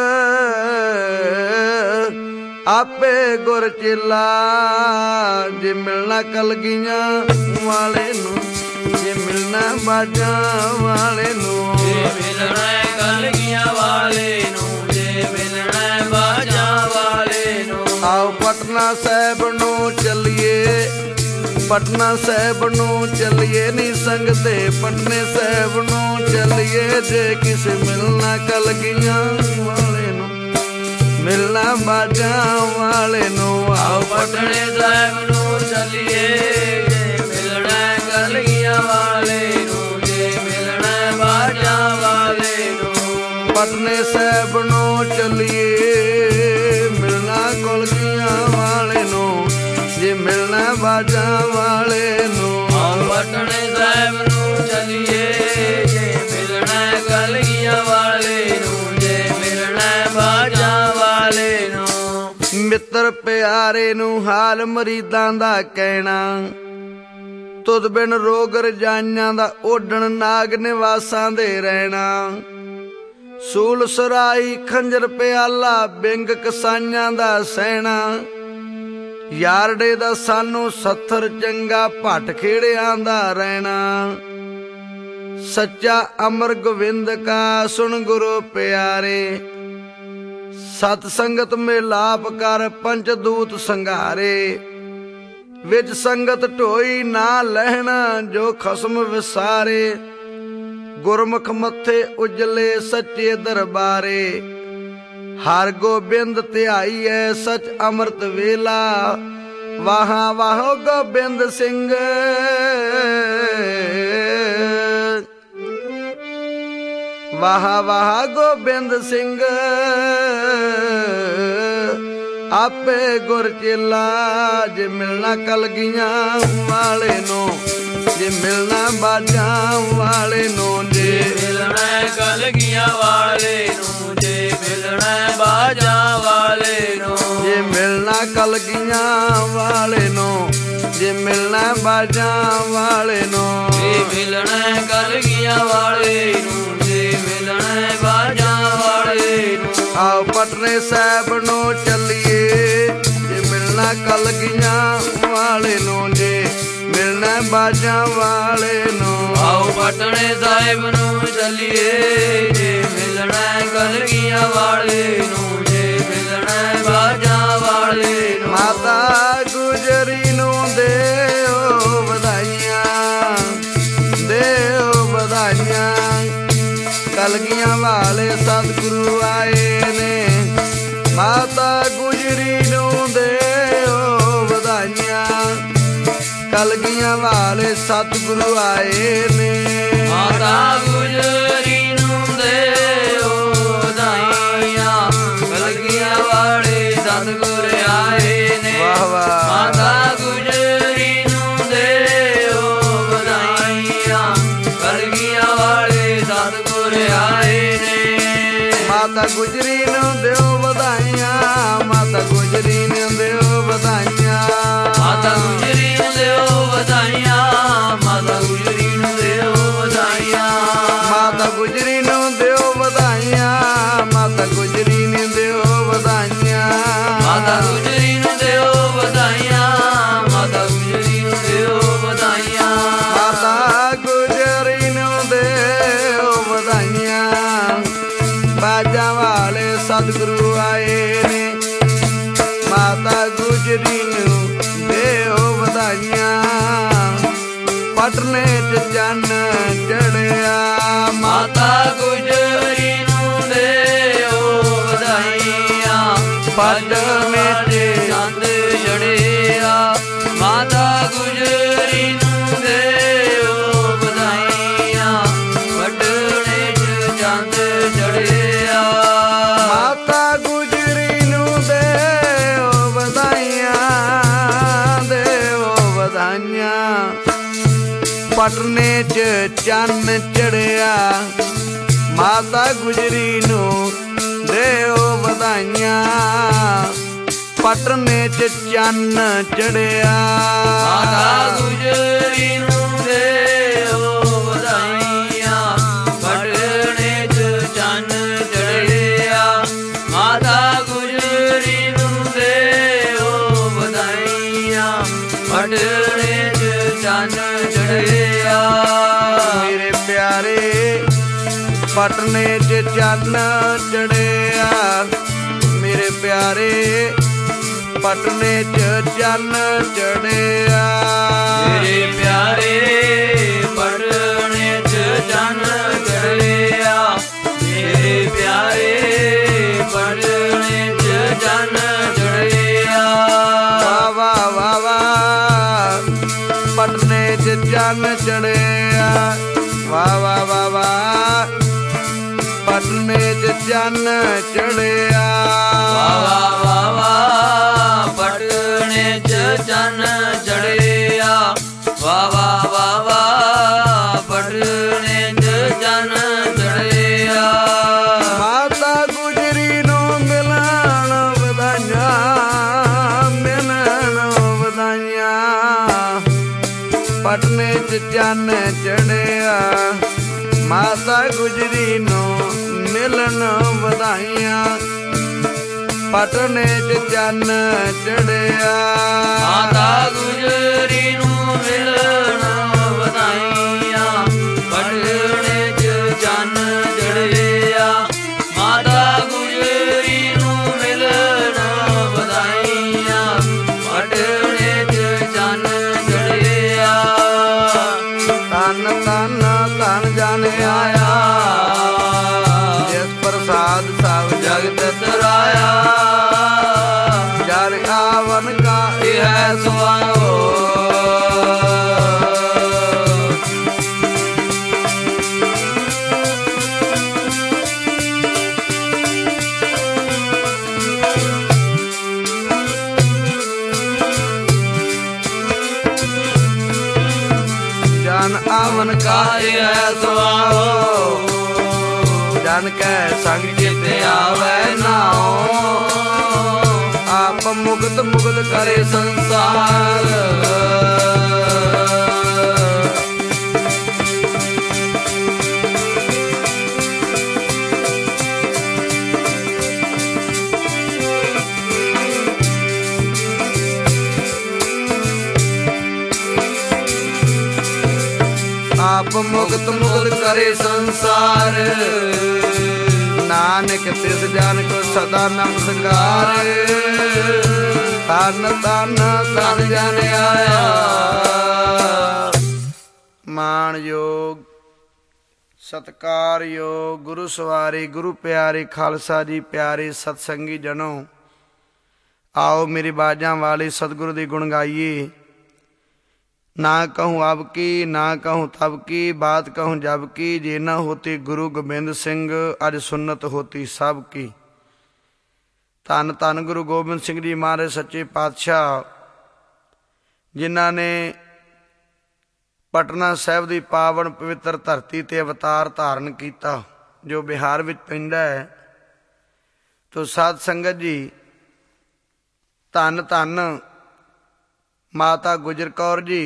ਆਪੇ ਗੁਰ ਚੇਲਾ। ਜੇ ਮਿਲਣਾ ਕਲਗੀਆਂ ਵਾਲੇ ਨੂੰ, ਜੇ ਮਿਲਣਾ ਬਾਜਾਂ ਵਾਲੇ ਨੂੰ, ਜੇ ਮਿਲਣਾ ਕਲਗੀਆਂ ਵਾਲੇ ਨੂੰ, ਜੇ ਮਿਲਣਾ ਬਾਜਾਂ ਵਾਲੇ ਨੂੰ। ਆਓ ਪਟਨਾ ਸਾਹਿਬ ਨੂੰ ਚੱਲੀਏ। ਪਟਨਾ ਸਾਹਿਬ ਨੂੰ ਚੱਲੀਏ ਨੀ ਸੰਗਤੇ। ਪਟਨੇ ਸਾਹਿਬ ਨੂੰ ਚੱਲੀਏ। ਜੇ ਕਿਸੇ ਮਿਲਣਾ ਕਲਗੀਆਂ ਵਾਲੇ ਨੂੰ, ਮਿਲਣਾ ਬਾਜਾਂ ਵਾਲੇ ਨੂੰ। ਆਓ ਪਟਨੇ ਸਾਹਿਬ ਨੂੰ ਚੱਲੀਏ। ਜੇ ਮਿਲਣਾ ਕਲਗੀਆਂ ਵਾਲੇ ਨੂੰ, ਜੇ ਮਿਲਣਾ ਬਾਜਾਂ ਵਾਲੇ ਨੂੰ। ਪਟਨੇ ਸਾਹਿਬ ਨੂੰ ਚੱਲੀਏ। ਮਿਲਣਾ ਕਲਗੀਆਂ ਵਾਲੇ ਨੂੰ, ਜੇ ਮਿਲਣਾ ਬਾਜਾਂ ਵਾਲੇ ਨੂੰ। ਆਓ ਪਟਨੇ ਸਾਹਿਬ ਨੂੰ ਚੱਲੀਏ। ਜੇ ਮਿਲਣਾ ਕਲਗੀਆਂ ਵਾਲੇ ਨੂੰ, ਜੇ ਮਿਲਣਾ ਬਾਜਾਂ ਵਾਲੇ ਨੂੰ। ਮਿੱਤਰ ਪਿਆਰੇ ਨੂੰ ਹਾਲ ਮਰੀਦਾਂ ਦਾ ਕਹਿਣਾ। ਤੁਧ ਬਿਨ ਰੋਗ ਰਜਾਈਆਂ ਦਾ ਓਢਣ ਨਾਗ ਨਿਵਾਸਾਂ ਦੇ ਰਹਿਣਾ। ਸੂਲ ਸਰਾਈ ਖੰਜਰ ਪਿਆਲਾ ਬਿੰਗ ਕਸਾਈਆਂ ਦਾ ਸਹਿਣਾ। ਯਾਰੜੇ ਦਾ ਸਾਨੂੰ ਸੱਥਰ ਚੰਗਾ ਭੱਟ ਖੇੜਿਆਂ ਦਾ ਰਹਿਣਾ। ਸੱਚਾ ਅਮਰ ਗੋਬਿੰਦ ਕਾ ਸੁਣ ਗੁਰੂ ਪਿਆਰੇ। ਸਤ ਸੰਗਤ ਮਿਲਾਪ ਕਰ ਪੰਚ ਦੂਤ ਸੰਘਾਰੇ। ਵਿੱਚ ਸੰਗਤ ਢੋਈ ਨਾ ਲਹਿਣਾ ਜੋ ਖਸਮ ਵਿਸਾਰੇ। ਗੁਰਮੁਖ ਮੱਥੇ ਉਜਲੇ ਸੱਚੇ ਦਰਬਾਰੇ। ਹਰ ਗੋਬਿੰਦ ਧਿਆਈਐ ਸਚ ਅੰਮ੍ਰਿਤ ਵੇਲਾ। ਵਾਹਾ ਵਾਹੋ ਗੋਬਿੰਦ ਸਿੰਘ ਵਾਹਾ ਵਾਹਾ ਗੋਬਿੰਦ ਸਿੰਘ। ਆਪੇ ਗੁਰ ਚੇਲਾ ਜੇ ਮਿਲਣਾ ਕਲਗੀਆਂ ਵਾਲੇ ਨੂੰ। ਜੇ ਮਿਲਣਾ ਬਾਜਾਂ ਵਾਲੇ ਨੂੰ। ਜੇ ਮਿਲਣਾ ਕਲਗੀਆਂ ਵਾਲੇ ਨੂੰ। ਜੇ ਮਿਲਣਾ ਬਾਜਾਂ ਵਾਲੇ ਨੂੰ। ਜੇ ਮਿਲਣਾ ਕਲਗੀਆਂ ਵਾਲੇ ਨੂੰ। ਜੇ ਮਿਲਣਾ ਬਾਜਾਂ ਵਾਲੇ ਨੂੰ। ਜੇ ਮਿਲਣਾ ਕਲਗੀਆਂ ਵਾਲੇ ਨੂੰ। ਜੇ ਮਿਲਣਾ ਬਾਜਾਂ ਵਾਲੇ ਨੂੰ। ਆਓ ਪਟਨੇ ਸਾਹਿਬ ਨੂੰ ਚੱਲੀਏ। ਜੇ ਮਿਲਣਾ ਕਲਗੀਆਂ ਵਾਲੇ ਨੂੰ। ਜੇ ਮਿਲਣਾ ਬਾਜਾਂ ਵਾਲੇ ਨੂੰ। ਆਓ ਪਟਨੇ ਸਾਹਿਬ ਨੂੰ ਚੱਲੀਏ। ਜੇ ਮਿਲਣਾ ਕਲਗੀਆਂ ਵਾਲੇ ਨੂੰ। ਜੇ ਮਿਲਣਾ ਬਾਜਾਂ ਵਾਲੇ ਨੂੰ। ਮਾਤਾ ਗੁਜਰੀ ਨੂੰ ਦਿਓ ਵਧਾਈਆਂ। ਦਿਓ ਵਧਾਈਆਂ। ਕਲਗੀਆਂ ਵਾਲੇ ਸਤਿਗੁਰੂ ਆਏ ਨੇ। ਮਾਤਾ ਗੁਜਰੀ ਨੂੰ ਦਿਓ ਵਧਾਈਆਂ। ਕਲਗੀਆਂ ਵਾਲੇ ਸਤਿਗੁਰੂ ਆਏ ਨੇ। ਮਾਤਾ ਗੁਜਰੀ ਨੂੰ ਦਿਓ ਵਧਾਈਆਂ। ਕਲਗੀਆਂ ਵਾਲੇ ਸਤਿਗੁਰ ਆਏ ਨੇ। ਵਾਹ ਵਾਹ। ਮਾਤਾ ਗੁਜਰੀ ਨੂੰ ਦਿਓ ਵਧਾਈਆਂ। ਕਲਗੀਆਂ ਵਾਲੇ ਸਤਿਗੁਰ ਆਏ ਨੇ। ਮਾਤਾ ਗੁਜਰੀ ਨੂੰ ਦਿਓ ਵਧਾਈਆਂ। ਮਾਤਾ ਗੁਜਰੀ ਨੂੰ ਦਿਓ ਵਧਾਈਆਂ। ਮਾਤਾ ਗੁਜਰੀ ਨੂੰ ਦਿਓ ਵਧਾਈਆਂ। ਮਾਤਾ ਗੁਜਰੀ ਨੂੰ ਦਿਓ ਵਧਾਈਆਂ। ਮਾਤਾ ਗੁਜਰੀ ਨੂੰ ਦਿਓ ਵਧਾਈਆਂ। ਮਾਤਾ ਗੁਜਰੀ ਨੂੰ ਦਿਓ ਵਧਾਈਆਂ। ਮਾਤਾ ਗੁਜਰੀ ਨੂੰ ਦਿਓ ਵਧਾਈਆਂ। ਮਾਤਾ ਗੁਜਰੀ ਨੂੰ ਦਿਓ ਵਧਾਈਆਂ। ਮਾਤਾ ਗੁਜਰੀ ਨੂੰ ਦਿਓ ਵਧਾਈਆਂ। ਬਾਜਾਂ ਵਾਲੇ ਸਤਿਗੁਰੂ ਆਏ ਨੇ। ਮਾਤਾ ਗੁਜਰੀ ਨੂੰ ਦਿਓ ਵਧਾਈਆਂ। ਪਟਨੇ ਚ ਚੰਨ ਚੜਿਆ। ਮਾਤਾ ਗੁਜਰੀ ਨੂੰ ਦਿਓ ਵਧਾਈਆਂ। ਪਟਨੇ ਚ ਚੰਦ ਚੜਿਆ। ਮਾਤਾ ਗੁਜਰੀ ਨੂੰ ਦਿਓ ਵਧਾਈਆਂ। ਪਟਨੇ ਚ ਚੰਦ ਚੜਿਆ। ਮਾਤਾ ਗੁਜਰੀ ਨੂੰ ਦਿਓ ਵਧਾਈਆਂ। ਦਿਓ ਵਧਾਈਆਂ। ਪਟਨੇ ਚ ਚੰਨ ਚੜਿਆ। ਮਾਤਾ ਗੁਜਰੀ ਨੂੰ ਦਿਓ ਵਧਾਈਆਂ। ਪਟਨੇ ਚ ਚੰਨ ਚੜਿਆ। ਮਾਤਾ ਗੁਜਰੀ ਨੂੰ ਦਿਓ ਵਧਾਈਆਂ। ਪਟਨੇ ਚ ਚੰਨ ਚੜਿਆ। ਮਾਤਾ ਗੁਜਰੀ ਨੂੰ ਦਿਓ ਵਧਾਈਆਂ। ਪਟਨੇ ਚ ਚੰਨ ਚੜਿਆ। ਮੇਰੇ ਪਿਆਰੇ ਪਟਨੇ ਚ ਚੰਨ ਚੜਿਆ। ਮੇਰੇ ਪਿਆਰੇ ਪਟਨੇ ਚ ਚੰਨ ਚੜਿਆ। ਮੇਰੇ ਪਿਆਰੇ ਪਟਨੇ ਚ ਚੰਨ ਚੜਿਆ। ਮੇਰੇ ਪਿਆਰੇ ਪਟਨੇ ਚ ਚੰਨ ਚੜਿਆ। ਵਾਹ ਵਾਹ ਵਾਹ। ਪਟਨੇ ਚ ਚੰਨ ਚੜਿਆ। ਵਾਹ ਵਾਹ ਵਾਹ ਵਾਹ। ਪਟਨੇ ਚ ਚੰਨ ਚੜਿਆ। ਵਾਹ ਵਾਹ ਵਾਹ। ਪਟਨੇ ਚ ਚੰਨ ਚੜਿਆ। ਵਾਹ ਵਾਹ ਵਾਹ ਵਾਹ। ਪਟਨੇ ਚ ਚੰਨ ਚੜਿਆ। ਮਾਤਾ ਗੁਜਰੀ ਨੂੰ ਮਿਲਣ ਵਧਾਈਆਂ। ਚੜਿਆ। ਮਾਤਾ ਗੁਜਰੀ ਨੂੰ ਮਿਲਣ ਵਧਾਈਆਂ, ਪਟਨੇ ਚ ਚੰਨ ਚੜਿਆ। ਮਾਤਾ ਗੁਜਰੀ ਨੂੰ ਮਿਲਣ ਵਧਾਈਆਂ, ਪਟਨੇ ਚ ਚੰਨ ਚੜਿਆ। ਮਾਤਾ ਗੁਜਰੀ ਨੂੰ ਮਿਲਣ ਵਧਾਈਆਂ, ਪਟਨੇ ਚ ਚੰਨ ਚੜਿਆ। ਧੰਨ ਧੰਨ ਧੰਨ ਜਨ ਆਇਆ, ਜਿਸ ਪ੍ਰਸਾਦ ਸਭ ਜਗਤ ਤਰਾਇਆ। ਜਰ ਆਵਨ ਕਾ ਇਹ ਸੁਆਓ, ਜਨ ਆਵਨ ਕਾ ਇਹ ਸੁਆਓ। ਜਨ ਕੈ ਸੰਗ ਚਿਤ ਆਵੈ ਨਾਉ, ਆਪ ਮੁਕਤ ਮੁਗਲ ਕਰੇ ਸੰਸਾਰ। ਆਪ ਮੁਕਤ ਮੁਗਲ ਕਰੇ ਸੰਸਾਰ। ਨਾਨਕ ਤਿਸ ਜਨ ਕੋ ਸਦਾ ਨਮਸਕਾਰ। ਧੰਨ ਧੰਨ ਧੰਨ ਜਨ ਆਇਆ। ਮਾਣਯੋਗ ਸਤਿਕਾਰਯੋਗ ਗੁਰੂ ਸਵਾਰੇ ਗੁਰੂ ਪਿਆਰੇ ਖਾਲਸਾ ਜੀ ਪਿਆਰੇ ਸਤਸੰਗੀ ਜਨੋ, ਆਓ ਮੇਰੀ ਬਾਜਾਂ ਵਾਲੇ ਸਤਿਗੁਰੂ ਦੇ ਗੁਣ ਗਾਈਏ। ना कहूँ अब की ना कहूँ तब की, बात कहूँ जब की। जे न होती गुरु गोबिंद सिंह, अज सुन्नत होती सब की। धन धन गुरु गोबिंद सिंह जी महाराज सच्चे पातशाह, जिन्हां ने पटना साहिब की पावन पवित्र धरती ते अवतार धारण किया, जो बिहार विच पैंदा है। तो साध संगत जी, धन धन माता गुजर कौर जी,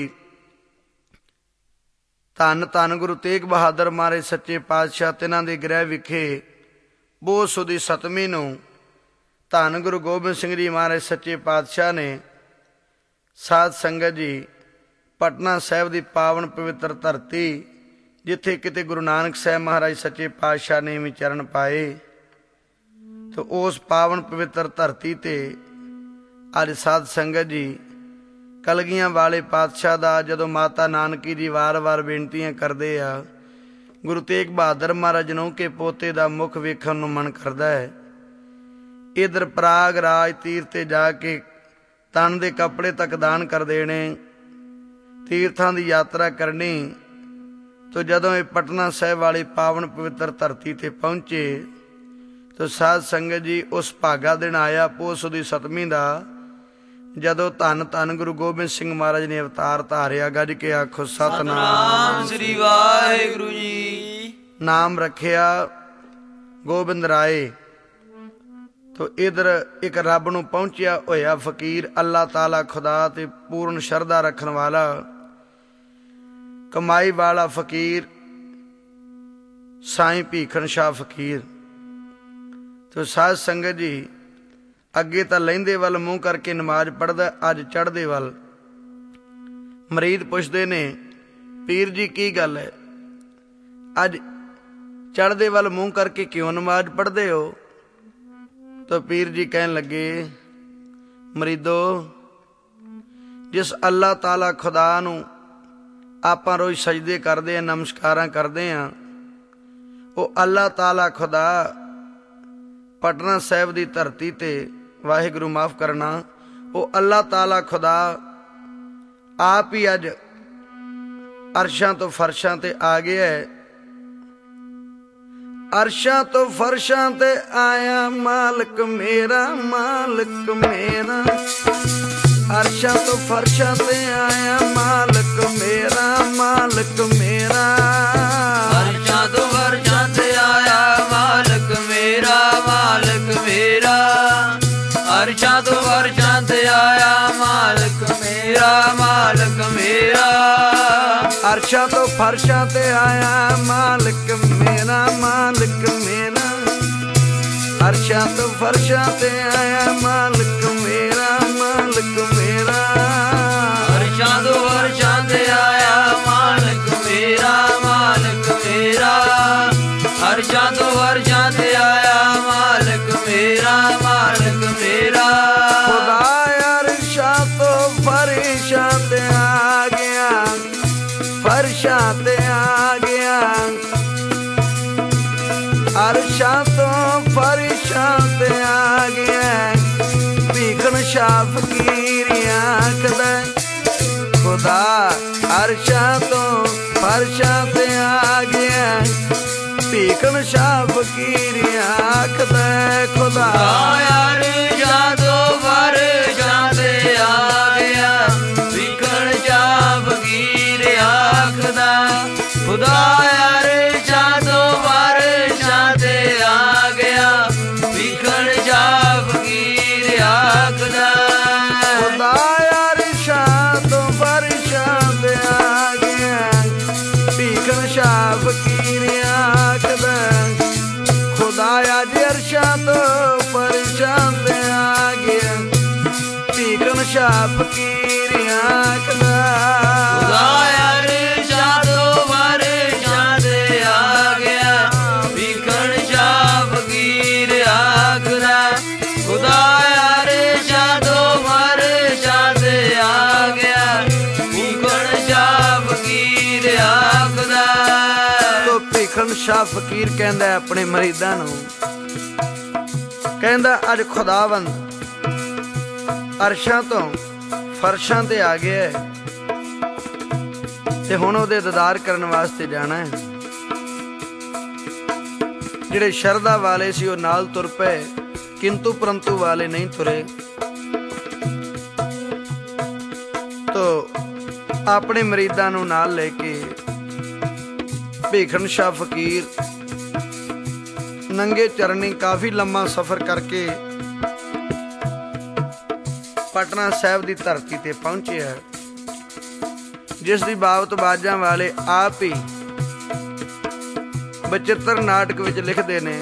धन धन गुरु तेग बहादुर महाराज सच्चे पातशाह, तिन्हां दे गृह विखे बोध सुदी 7ਵੀं नूं धन गुरु गोबिंद सिंह जी महाराज सच्चे पातशाह ने साध संगत जी पटना साहिब की पावन पवित्र धरती, जिथे किते गुरु नानक साहब महाराज सच्चे पातशाह ने भी चरण पाए, तो उस पावन पवित्र धरती ते अज साध संगत जी कलगियां वाले पातशाह दा जदों माता नानकी जी वार वार बेनतियां करदे आ, गुरु तेग बहादुर महाराज नूं के पोते दा मुख वेखण नूं मन करदा है। इधर प्राग राज तीर्थ ते जाके तन दे कपड़े तक दान कर देने, तीर्थां दी यात्रा करनी। तो जदों ये पटना साहिब वाली पावन पवित्र धरती ते पहुंचे, तो साध संगत जी उस भागा दिन आया पोह सुदी 7ਵੀਂ दा, जदों धन धन गुरु गोबिंद सिंह महाराज ने अवतार धारिया। गज के आखो सतनाम श्री वाहिगुरु जी। नाम रखिया गोबिंद राय। तो इधर एक रब नूं पहुंचिया होया फकीर, अल्लाह ताला खुदा ते पूर्ण शरधा रखन वाला, कमाई वाला फकीर साईं भीखन शाह फकीर। तो साध संगत जी, अगे तो लहिंदे वल मूँह करके नमाज पढ़दा, अज चढ़दे वल। मरीद पुछदे ने, पीर जी की गल है, अज चढ़दे वल मूँह करके क्यों नमाज पढ़दे हो? तो पीर जी कहन लगे, मरीदो, जिस अल्लाह ताला खुदा नूं आपां रोज़ सजदे करदे आ, नमस्कारां करदे आ, वो अल्लाह ताला खुदा पटना साहिब की धरती ते, वाहिगुरु माफ़ करना, वो अल्लाह ताला खुदा आप ही अज अरशां तो फरशां ते आ गया है। अरशां तो फरशां ते आया मालिक मेरा, मालिक मेरा। अरशां तो फरशां ते आया मालिक मेरा, मालिक मेरा। अरशां तो फरशां ते आया मालिक मेरा, मालिक मेरा। अरशां तो फरशां ते आया मालिक मेरा, मालिक मेरा। अरशां तो ਫਰਸ਼ਾਂ ਤੇ ਆਇਆ ਮਾਲਕ ਮੇਰਾ, ਮਾਲਕ ਮੇਰਾ। ਅਰਸ਼ਾਂ ਤੋਂ ਫਰਸ਼ਾਂ ਤੇ ਆਇਆ ਮਾਲਕ ਮੇਰਾ, ਮਾਲਕ ਮੇਰਾ। ਅਰਸ਼ਾਂ ਤੋਂ ਅਰਸ਼ਾਂ ਤੇ ਆਇਆ ਮਾਲਕ ਮੇਰਾ, ਮਾਲਕ ਮੇਰਾ। ਅਰਸ਼ਾਂ ਤੋਂ ਅਰਸ਼ਾਂ ਤੇ ਆਇਆ ਮਾਲਕ ਮੇਰਾ, ਮਾਲਕ ਮੇਰਾ। ਖੁਦਾ ਅਰਸ਼ਾਂ ਤੋਂ ਫਰਸ਼ਾਂ ਤੇ ਆ ਗਿਆ, ਫਰਸ਼ਾਂ ਤੇ ਆ ਗਿਆ। ਅਰਸ਼ਾਂ ਤੋਂ ਫਰਸ਼ਾਂ ਤੇ ਆ ਗਿਆ। ਭੀਖਣ ਸ਼ਾਹ ਫਕੀਰ ਆਖਦਾ ਖੁਦਾ ਅਰਸ਼ਾਂ ਤੋਂ ਫਰਸ਼ਾਂ ਤੇ ਆ ਗਿਆ। ਭੀਖਣ ਸ਼ਾਹ ਫਕੀਰ ਆਖਦਾ ਖੁਦਾ ਅਰਸ਼ਾਂ ਤੋਂ ਫਰਸ਼ਾਂ ਤੇ ਆ ਗਿਆ। ਭੀਖਣ ਸ਼ਾਹ ਫਕੀਰ ਆਖਦਾ ਖੁਦਾ ਅਰਸ਼ਾਂ ਤੋਂ ਫਰਸ਼ਾਂ ਤੇ ਆ ਗਿਆ। ਭੀਖਣ ਸ਼ਾਹ ਫਕੀਰ ਆਖਦਾ ਖੁਦਾ ਅਰਸ਼ਾਂ ਤੋਂ ਫਰਸ਼ਾਂ ਤੇ ਆ ਗਿਆ। ਭੀਖਣ ਸ਼ਾਹ ਫਕੀਰ ਆਖਦਾ ਖੁਦਾ ਅੱਜ ਅਰਸ਼ਾਂ ਤੋਂ ਫਰਸ਼ਾਂ ਤੇ ਆ ਗਿਆ। ਭੀਖਣ ਸ਼ਾਹ ਫਕੀਰ ਆਖਦਾ ਖੁਦਾ ਅਰਸ਼ਾਂ ਤੋਂ ਫਰਸ਼ਾਂ ਤੇ ਆ ਗਿਆ। ਭੀਖਣ ਸ਼ਾਹ ਫਕੀਰ ਆਖਦਾ ਖੁਦਾ ਅਰਸ਼ਾਂ ਤੋਂ ਫਰਸ਼ਾਂ ਤੇ ਆ ਗਿਆ। ਭੀਖਣ ਸ਼ਾਹ ਫਕੀਰ ਆਖਦਾ। ਤੋ ਭੀਖਣ ਸ਼ਾਹ ਫਕੀਰ ਕਹਿੰਦਾ ਆਪਣੇ ਮਰੀਦਾਂ ਨੂੰ, ਕਹਿੰਦਾ ਅੱਜ ਖੁਦਾਵੰਦ ਅਰਸ਼ਾਂ ਤੋਂ ਫਰਸ਼ਾਂ ਤੇ ਆ ਗਿਆ ਤੇ ਹੁਣ ਉਹਦੇ ਦੀਦਾਰ ਕਰਨ ਵਾਸਤੇ ਜਾਣਾ ਹੈ। ਜਿਹੜੇ ਸ਼ਰਧਾ ਵਾਲੇ ਸੀ ਉਹ ਨਾਲ ਤੁਰ ਪਏ, ਕਿੰਤੂ ਪਰੰਤੂ ਵਾਲੇ ਨਹੀਂ ਤੁਰੇ। ਤੋ ਆਪਣੇ ਮਰੀਦਾਂ ਨੂੰ ਨਾਲ ਲੈ ਕੇ ਭੀਖਣ ਸ਼ਾਹ ਫਕੀਰ ਨੰਗੇ ਚਰਨੀ ਕਾਫੀ ਲੰਮਾ ਸਫ਼ਰ ਕਰਕੇ ਪਟਨਾ ਸਾਹਿਬ ਦੀ ਧਰਤੀ ਤੇ ਪਹੁੰਚਿਆ, ਜਿਸ ਦੀ ਬਾਬਤ ਬਾਜਾਂ ਵਾਲੇ ਆਪ ਹੀ ਬਚਿੱਤਰ ਨਾਟਕ ਵਿੱਚ ਲਿਖਦੇ ਨੇ।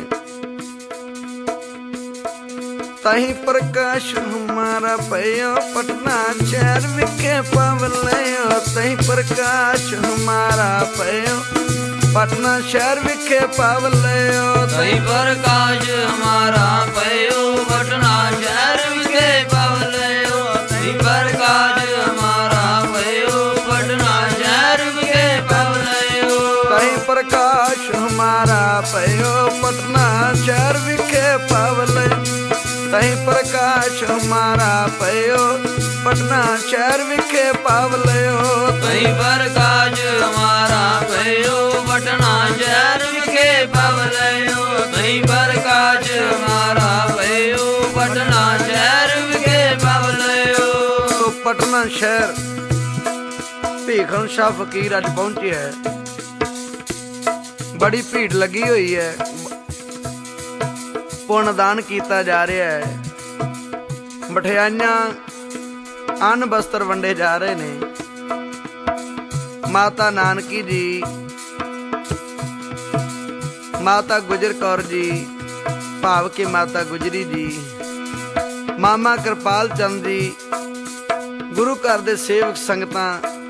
ਤਾਹੀਂ ਪ੍ਰਕਾਸ਼ ਹਮਾਰਾ ਪਇਓ ਪਟਨਾ ਸ਼ਹਿਰ ਵਿਖੇ ਪਵਲਿਓ। ਤਾਹੀਂ ਪ੍ਰਕਾਸ਼ ਹਮਾਰਾ ਪਇਓ ਪਟਨਾ ਸ਼ਹਿਰ ਵਿਖੇ ਪਵਲਿਓ। ਤਾਹੀਂ ਪ੍ਰਕਾਸ਼ ਹਮਾਰਾ ਪਇਓ ਪਟਨਾ ਸ਼ਹਿਰ ਵਿਖੇ ਪਵਲਿਓ। ਤਾਹੀਂ ਪ੍ਰਕਾਸ਼ ਹਮਾਰਾ ਪਇਓ ਪਟਨਾ ਸ਼ਹਿਰ ਵਿਖੇ ਪਵਲਿਓ। ਤਾਹੀਂ ਪ੍ਰਕਾਸ਼ ਹਮਾਰਾ ਪਇਓ ਪਟਨਾ ਸ਼ਹਿਰ ਵਿਖੇ ਪਵਲਿਓ। ਤਾਹੀਂ ਪ੍ਰਕਾਸ਼ ਹਮਾਰਾ ਪਇਓ ਪਟਨਾ ਸ਼ਹਿਰ ਵਿਖੇ ਪਵਲਿਓ। ਤਾਹੀਂ ਪ੍ਰਕਾਸ਼ ਹਮਾਰਾ ਪਇਓ ਪਟਨਾ ਸ਼ਹਿਰ ਵਿਖੇ ਪਵਲਿਓ। ਤਾਹੀਂ ਪ੍ਰਕਾਸ਼ ਹਮਾਰਾ ਪਇਓ ਪਟਨਾ ਸ਼ਹਿਰ ਵਿਖੇ ਪਵਲਿਓ। ਪਟਨਾ ਸ਼ਹਿਰ ਭੀਖਣ ਸ਼ਾਹ ਫਕੀਰ ਅੱਜ ਪਹੁੰਚਿਆ ਹੈ। ਬੜੀ ਭੀੜ ਲੱਗੀ ਹੋਈ ਹੈ, ਪੁੰਨਦਾਨ ਕੀਤਾ ਜਾ ਰਿਹਾ ਹੈ, ਮਠਿਆਈਆਂ ਅੰਨ ਬਸਤਰ ਵੰਡੇ ਜਾ ਰਹੇ ਨੇ। ਮਾਤਾ ਨਾਨਕੀ ਜੀ, ਮਾਤਾ ਗੁਜਰ ਕੌਰ ਜੀ, ਭਾਵ ਕਿ ਮਾਤਾ ਗੁਜਰੀ ਜੀ, ਮਾਮਾ ਕਿਰਪਾਲ ਚੰਦ ਜੀ, ਗੁਰੂ ਘਰ ਦੇ ਸੇਵਕ ਸੰਗਤਾਂ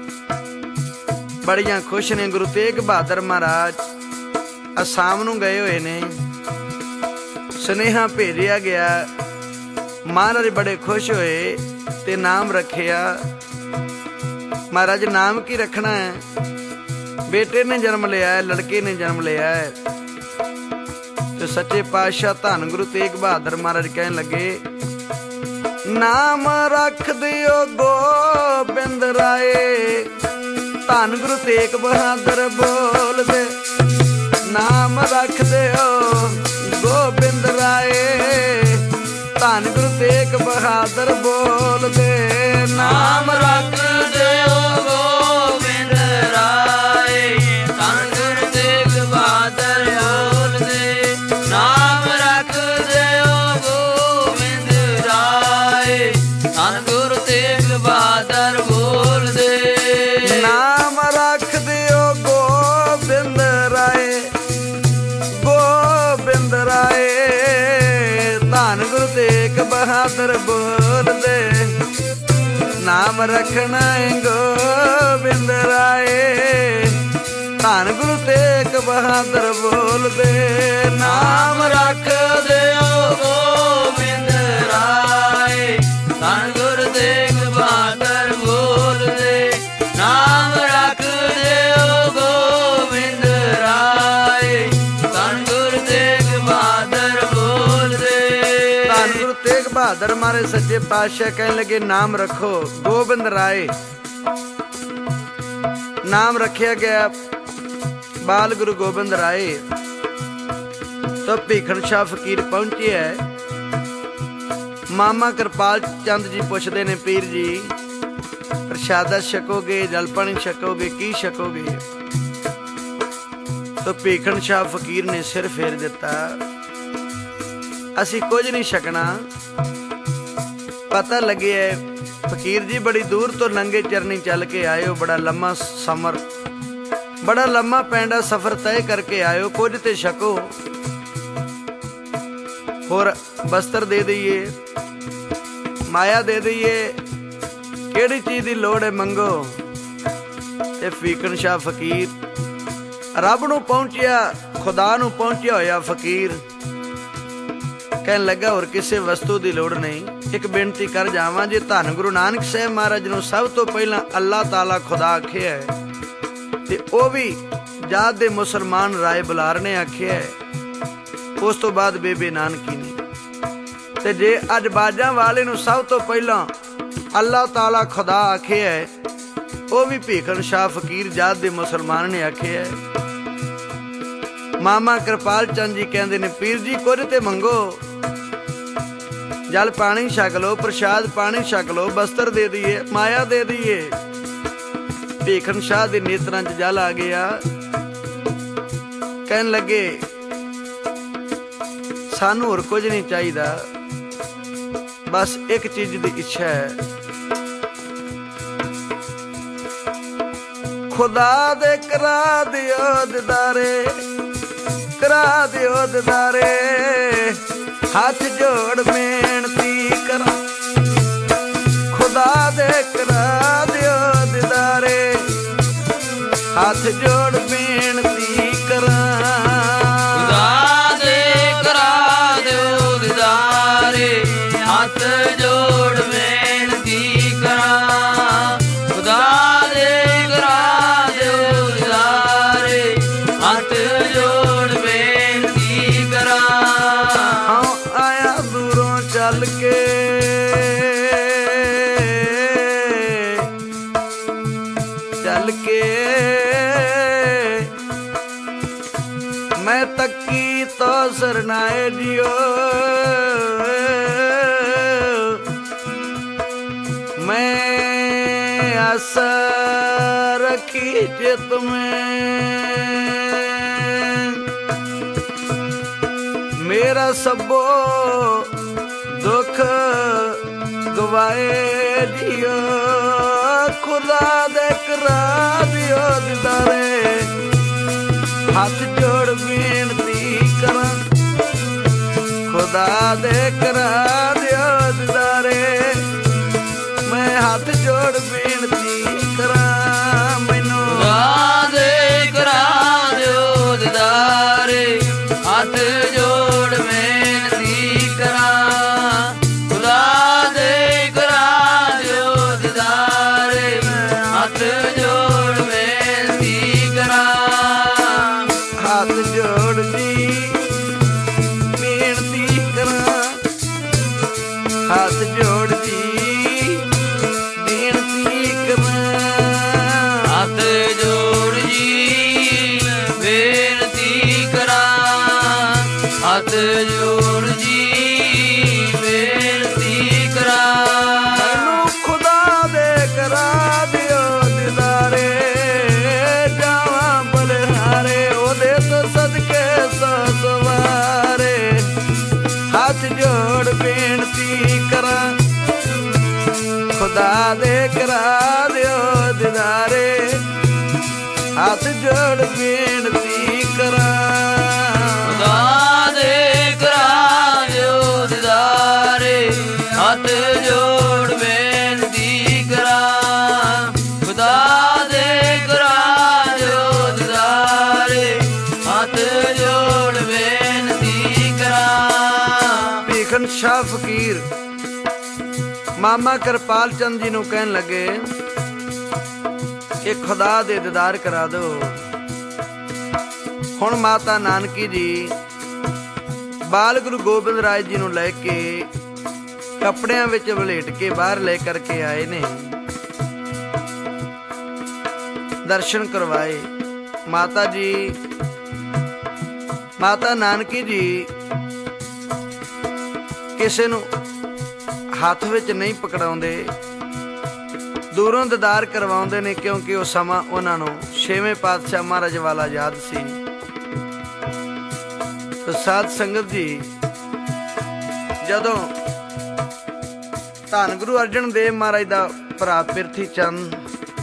ਬੜੀਆਂ ਖੁਸ਼ ਨੇ। ਗੁਰੂ ਤੇਗ ਬਹਾਦਰ ਮਹਾਰਾਜ ਅਸਾਮ ਨੂੰ ਗਏ ਹੋਏ ਨੇ, ਸੁਨੇਹਾ ਭੇਜਿਆ ਗਿਆ। ਮਹਾਰਾਜ ਬੜੇ ਖੁਸ਼ ਹੋਏ ਤੇ ਨਾਮ ਰੱਖਿਆ। ਮਹਾਰਾਜ ਨਾਮ ਕੀ ਰੱਖਣਾ ਹੈ? ਬੇਟੇ ਨੇ ਜਨਮ ਲਿਆ ਹੈ, ਲੜਕੇ ਨੇ ਜਨਮ ਲਿਆ ਹੈ। ਤੇ ਸੱਚੇ ਪਾਤਸ਼ਾਹ ਧੰਨ ਗੁਰੂ ਤੇਗ ਬਹਾਦਰ ਮਹਾਰਾਜ ਕਹਿਣ ਲੱਗੇ, ਨਾਮ ਰੱਖ ਦਿਓ ਗੋਬਿੰਦ ਰਾਏ। ਧੰਨ ਗੁਰੂ ਤੇਗ ਬਹਾਦਰ ਬੋਲਦੇ, ਨਾਮ ਰੱਖ ਦਿਓ ਗੋਬਿੰਦ ਰਾਏ। ਧੰਨ ਗੁਰੂ ਤੇਗ ਬਹਾਦਰ ਬੋਲਦੇ, ਨਾਮ ਰੱਖ ਦਿਓ ਗੋਬਿੰਦ ਰਾਏ। ਧੰਨ ਗੁਰੂ ਤੇਗ ਬਹਾਦਰ ਬੋਲਦੇ, ਨਾਮ ਰੱਖ ਦਿਓ ਗੋਬਿੰਦ ਰਾਏ। ਧੰਨ ਗੁਰੂ ਤੇਗ ਬਹਾਦਰ ਬੋਲਦੇ, ਨਾਮ ਰੱਖ ਦਿਓ ਬਹਾਦਰ ਬੋਲਦੇ, ਨਾਮ ਰੱਖਣਾ ਏ ਗੋਬਿੰਦ ਰਾਏ। ਧੰਨ ਗੁਰੂ ਤੇਗ ਬਹਾਦਰ ਬੋਲਦੇ, ਨਾਮ ਰੱਖਦੇ ਓ ਗੋਬਿੰਦ ਰਾਏ। ਧੰਨ ਗੁਰੂ ਤੇਗ ਬਹਾਦਰ ਬੋਲਦੇ, ਨਾਮ ਰੱਖਦੇ ਓ ਗੋਬਿੰਦ ਰਾਏ। ਧੰਨ ਗੁਰੂ ਤੇਗ ਬਹਾਦਰ ਬੋਲਦੇ। ਧੰਨ ਗੁਰੂ ਤੇਗ ਬਹਾਦਰ ਮਾਰੇ ਸੱਚੇ ਪਾਤਸ਼ਾਹ ਕਹਿਣ ਲੱਗੇ, ਨਾਮ ਰੱਖੋ ਗੋਬਿੰਦ ਰਾਏ। ਨਾਮ ਰੱਖਿਆ ਗਿਆ ਬਾਲ ਗੁਰੂ ਗੋਬਿੰਦ ਰਾਏ। ਤਾਂ ਭੀਖਣ ਸ਼ਾਹ ਫਕੀਰ ਪਹੁੰਚਿਆ। ਮਾਮਾ ਕਿਰਪਾਲ ਚੰਦ ਜੀ ਪੁੱਛਦੇ ਨੇ, ਪੀਰ ਜੀ ਪ੍ਰਸ਼ਾਦਾ ਛਕੋਗੇ, ਜਲ ਪਾਣੀ ਛਕੋਗੇ, ਕੀ ਛਕੋਗੇ? ਤਾਂ ਭੀਖਣ ਸ਼ਾਹ ਫਕੀਰ ਨੇ ਸਿਰ ਫੇਰ ਦਿੱਤਾ, ਅਸੀਂ ਕੁਝ ਨਹੀਂ ਛਕਣਾ। ਪਤਾ ਲੱਗਿਆ ਫਕੀਰ ਜੀ ਬੜੀ ਦੂਰ ਤੋਂ ਨੰਗੇ ਚਰਨੀ ਚੱਲ ਕੇ ਆਏ ਹੋ, ਬੜਾ ਲੰਮਾ ਸਮਰ, ਬੜਾ ਲੰਮਾ ਪੈਂਡਾ ਸਫ਼ਰ ਤੈਅ ਕਰਕੇ ਆਇਓ, ਕੁਝ ਤੇ ਛਕੋ। ਹੋਰ ਬਸਤਰ ਦੇ ਦਈਏ, ਮਾਇਆ ਦੇ ਦਈਏ, ਕਿਹੜੀ ਚੀਜ਼ ਦੀ ਲੋੜ ਹੈ ਮੰਗੋ। ਤੇ ਭੀਖਣ ਸ਼ਾਹ ਫਕੀਰ ਰੱਬ ਨੂੰ ਪਹੁੰਚਿਆ, ਖੁਦਾ ਨੂੰ ਪਹੁੰਚਿਆ ਹੋਇਆ ਫਕੀਰ ਕਹਿਣ ਲੱਗਾ, ਹੋਰ ਕਿਸੇ ਵਸਤੂ ਦੀ ਲੋੜ ਨਹੀਂ। ਇੱਕ ਬੇਨਤੀ ਕਰ ਜਾਵਾਂ, ਜੇ ਧੰਨ ਗੁਰੂ ਨਾਨਕ ਸਾਹਿਬ ਮਹਾਰਾਜ ਨੂੰ ਸਭ ਤੋਂ ਪਹਿਲਾਂ ਅੱਲਾਹ ਤਾਲਾ ਖੁਦਾ ਆਖਿਆ ਹੈ, ਤੇ ਉਹ ਵੀ ਜਾਤ ਦੇ ਮੁਸਲਮਾਨ ਰਾਏ ਬੁਲਾਰ ਨੇ ਆਖਿਆ, ਉਸ ਤੋਂ ਬਾਅਦ ਬੇਬੇ ਨਾਨਕੀ ਨੇ। ਤੇ ਜੇ ਅੱਜ ਬਾਜਾਂ ਵਾਲੇ ਨੂੰ ਸਭ ਤੋਂ ਪਹਿਲਾਂ ਅੱਲਾਹ ਤਾਲਾ ਖੁਦਾ ਆਖਿਆ, ਉਹ ਵੀ ਭੀਖਣ ਸ਼ਾਹ ਫਕੀਰ ਜਾਤ ਦੇ ਮੁਸਲਮਾਨ ਨੇ ਆਖਿਆ। ਮਾਮਾ ਕਿਰਪਾਲ ਚੰਦ ਜੀ ਕਹਿੰਦੇ ਨੇ, ਪੀਰ ਜੀ ਕੁਝ ਤੇ ਮੰਗੋ, ਜਲ ਪਾਣੀ ਛਕ ਲੋ, ਪ੍ਰਸ਼ਾਦ ਪਾਣੀ ਛਕ ਲੋ, ਬਸਤਰ ਦੇ ਦਈਏ, ਮਾਇਆ ਦੇ ਦਈਏ। ਭੀਖਣ ਸ਼ਾਹ ਦੇ ਨੇਤਰਾਂ 'ਚ ਜਲ ਆ ਗਿਆ। ਕਹਿਣ ਲੱਗੇ, ਸਾਨੂੰ ਹੋਰ ਕੁਝ ਨਹੀਂ ਚਾਹੀਦਾ, ਬਸ ਇੱਕ ਚੀਜ਼ ਦੀ ਇੱਛਾ ਹੈ, ਖੁਦਾ ਦੇ ਕਰਾ ਦਿਓ ਦਿਦਾਰੇ, ਕਰਾ ਦਿਓ ਦਿਦਾਰੇ। ਹੱਥ ਜੋੜ ਬੇਨਤੀ ਕਰਾਂ, ਖੁਦਾ ਦੇ ਕਰਾ ਦਿਓ ਦਿਦਾਰੇ। ਹੱਥ ਜੋੜ ਬੇਨਤੀ ਕਰਾਂ, ਖੁਦਾ ਦੇ ਕਰਾ ਦਿਓ ਦਿਦਾਰੇ। ਹੱਥ ਜੋੜ ਬੇਨਤੀ ਕਰਾਂ, ਖੁਦਾ ਦੇ ਕਰਾ ਦਿਓ ਦਿਦਾਰੇ। ਹੱਥ ਜੋੜ ਬੇਨਤੀ ਕਰਾਂ। ਹਾਂ ਆਇਆ ਦੂਰੋਂ ਚੱਲ ਕੇ, ਚੱਲ ਕੇ ਮੈਂ ਤੱਕੀ ਤੋ ਸਰਨਾਏ ਜਿਓ। ਮੈਂ ਆਸਾ ਰੱਖੀ ਚਿਤ में, ਮੇਰਾ ਸਭੋ ਦੁੱਖ ਗਵਾਏ ਜਿਓ। ਖੁਦਾ ਦੇ ਕਰਾ ਦਿਓ ਦਿਦਾਰੇ। ਹੱਥ ਜੋੜ ਬੇਨਤੀ ਕਰਾਂ, ਖੁਦਾ ਦੇ ਕਰਾ ਦਿਓ ਦਿਦਾਰੇ। ਮੈਂ ਹੱਥ ਜੋੜ ਬੇਨਤੀ ਕਰਾਂ, ਮੈਨੂੰ ਖੁਦਾ ਦੇ ਕਰਾ ਦਿਓ ਦਿਦਾਰੇ। ਹੱਥ ਜੋੜ ਬੇਨਤੀ ਕਰਾਂ, ਖੁਦਾ ਦੇ ਕਰਾ ਦਿਓ ਦਿਦਾਰੇ। ਹੱਥ ਜੋੜ ਬੇਨਤੀ ਕਰਾਂ। ਹੱਥ ਜੋੜ ਜੀ ਬੇਨਤੀ ਕਰਾਂ, ਹੱਥ ਜੋੜ ਜੀ ਬੇਨਤੀ ਕਰਾਂ। ਹੱਥ ਜੋੜ ਜੀ ਬੇਨਤੀ ਕਰਾਂ। ਹੱਥ ਜੋੜ ਜੀ ਬੇਨਤੀ ਕਰਾਂ। ਮੈਨੂੰ ਖੁਦਾ ਦੇ ਕਰਾ ਦਿਓ ਦਿਦਾਰੇ। ਜਾਵਾਂ ਬਲਿਹਾਰੇ ਉਹਦੇ ਤੋਂ ਸਦਕੇ ਸੋ ਸਵਾਰੇ। ਹੱਥ ਜੋੜ ਬੇਨਤੀ ਕਰਾਂ, ਖੁਦਾ ਦੇ ਕਰਾ ਦਿਓ ਦਿਦਾਰੇ। ਹੱਥ ਜੋੜ ਬੇਨਤੀ ਕਰਾਂ, ਖੁਦਾ ਦੇ ਕਰਾ ਦਿਓ ਦਿਦਾਰੇ। ਸ਼ਾਹ ਫਕੀਰ ਮਾਮਾ ਕਿਰਪਾਲ ਚੰਦ ਜੀ ਨੂੰ ਕਹਿਣ ਲੱਗੇ ਕਿ ਖੁਦਾ ਦੇ ਦੀਦਾਰ ਕਰਾ ਦਿਓ। ਹੁਣ ਮਾਤਾ ਨਾਨਕੀ ਜੀ ਬਾਲ ਗੁਰੂ ਗੋਬਿੰਦ ਰਾਏ ਜੀ ਨੂੰ ਲੈ ਕੇ ਕੱਪੜਿਆਂ ਵਿੱਚ ਵਲੇਟ ਕੇ ਬਾਹਰ ਲੈ ਕਰਕੇ ਆਏ ਨੇ। ਦਰਸ਼ਨ ਕਰਵਾਏ। ਮਾਤਾ ਜੀ, ਮਾਤਾ ਨਾਨਕੀ ਜੀ ਕਿਸੇ ਨੂੰ ਹੱਥ ਵਿੱਚ ਨਹੀਂ ਪਕੜਾਉਂਦੇ, ਦੂਰੋਂ ਦੀਦਾਰ ਕਰਵਾਉਂਦੇ ਨੇ, ਕਿਉਂਕਿ ਉਹ ਸਮਾਂ ਉਹਨਾਂ ਨੂੰ 6ਵੇਂ ਪਾਤਸ਼ਾਹ ਮਹਾਰਾਜ ਵਾਲਾ ਯਾਦ ਸੀ। ਸਾਧ ਸੰਗਤ ਜੀ, ਜਦੋਂ ਧੰਨ ਗੁਰੂ ਅਰਜਨ ਦੇਵ ਮਹਾਰਾਜ ਦਾ ਭਰਾ ਪਿਰਥੀ ਚੰਦ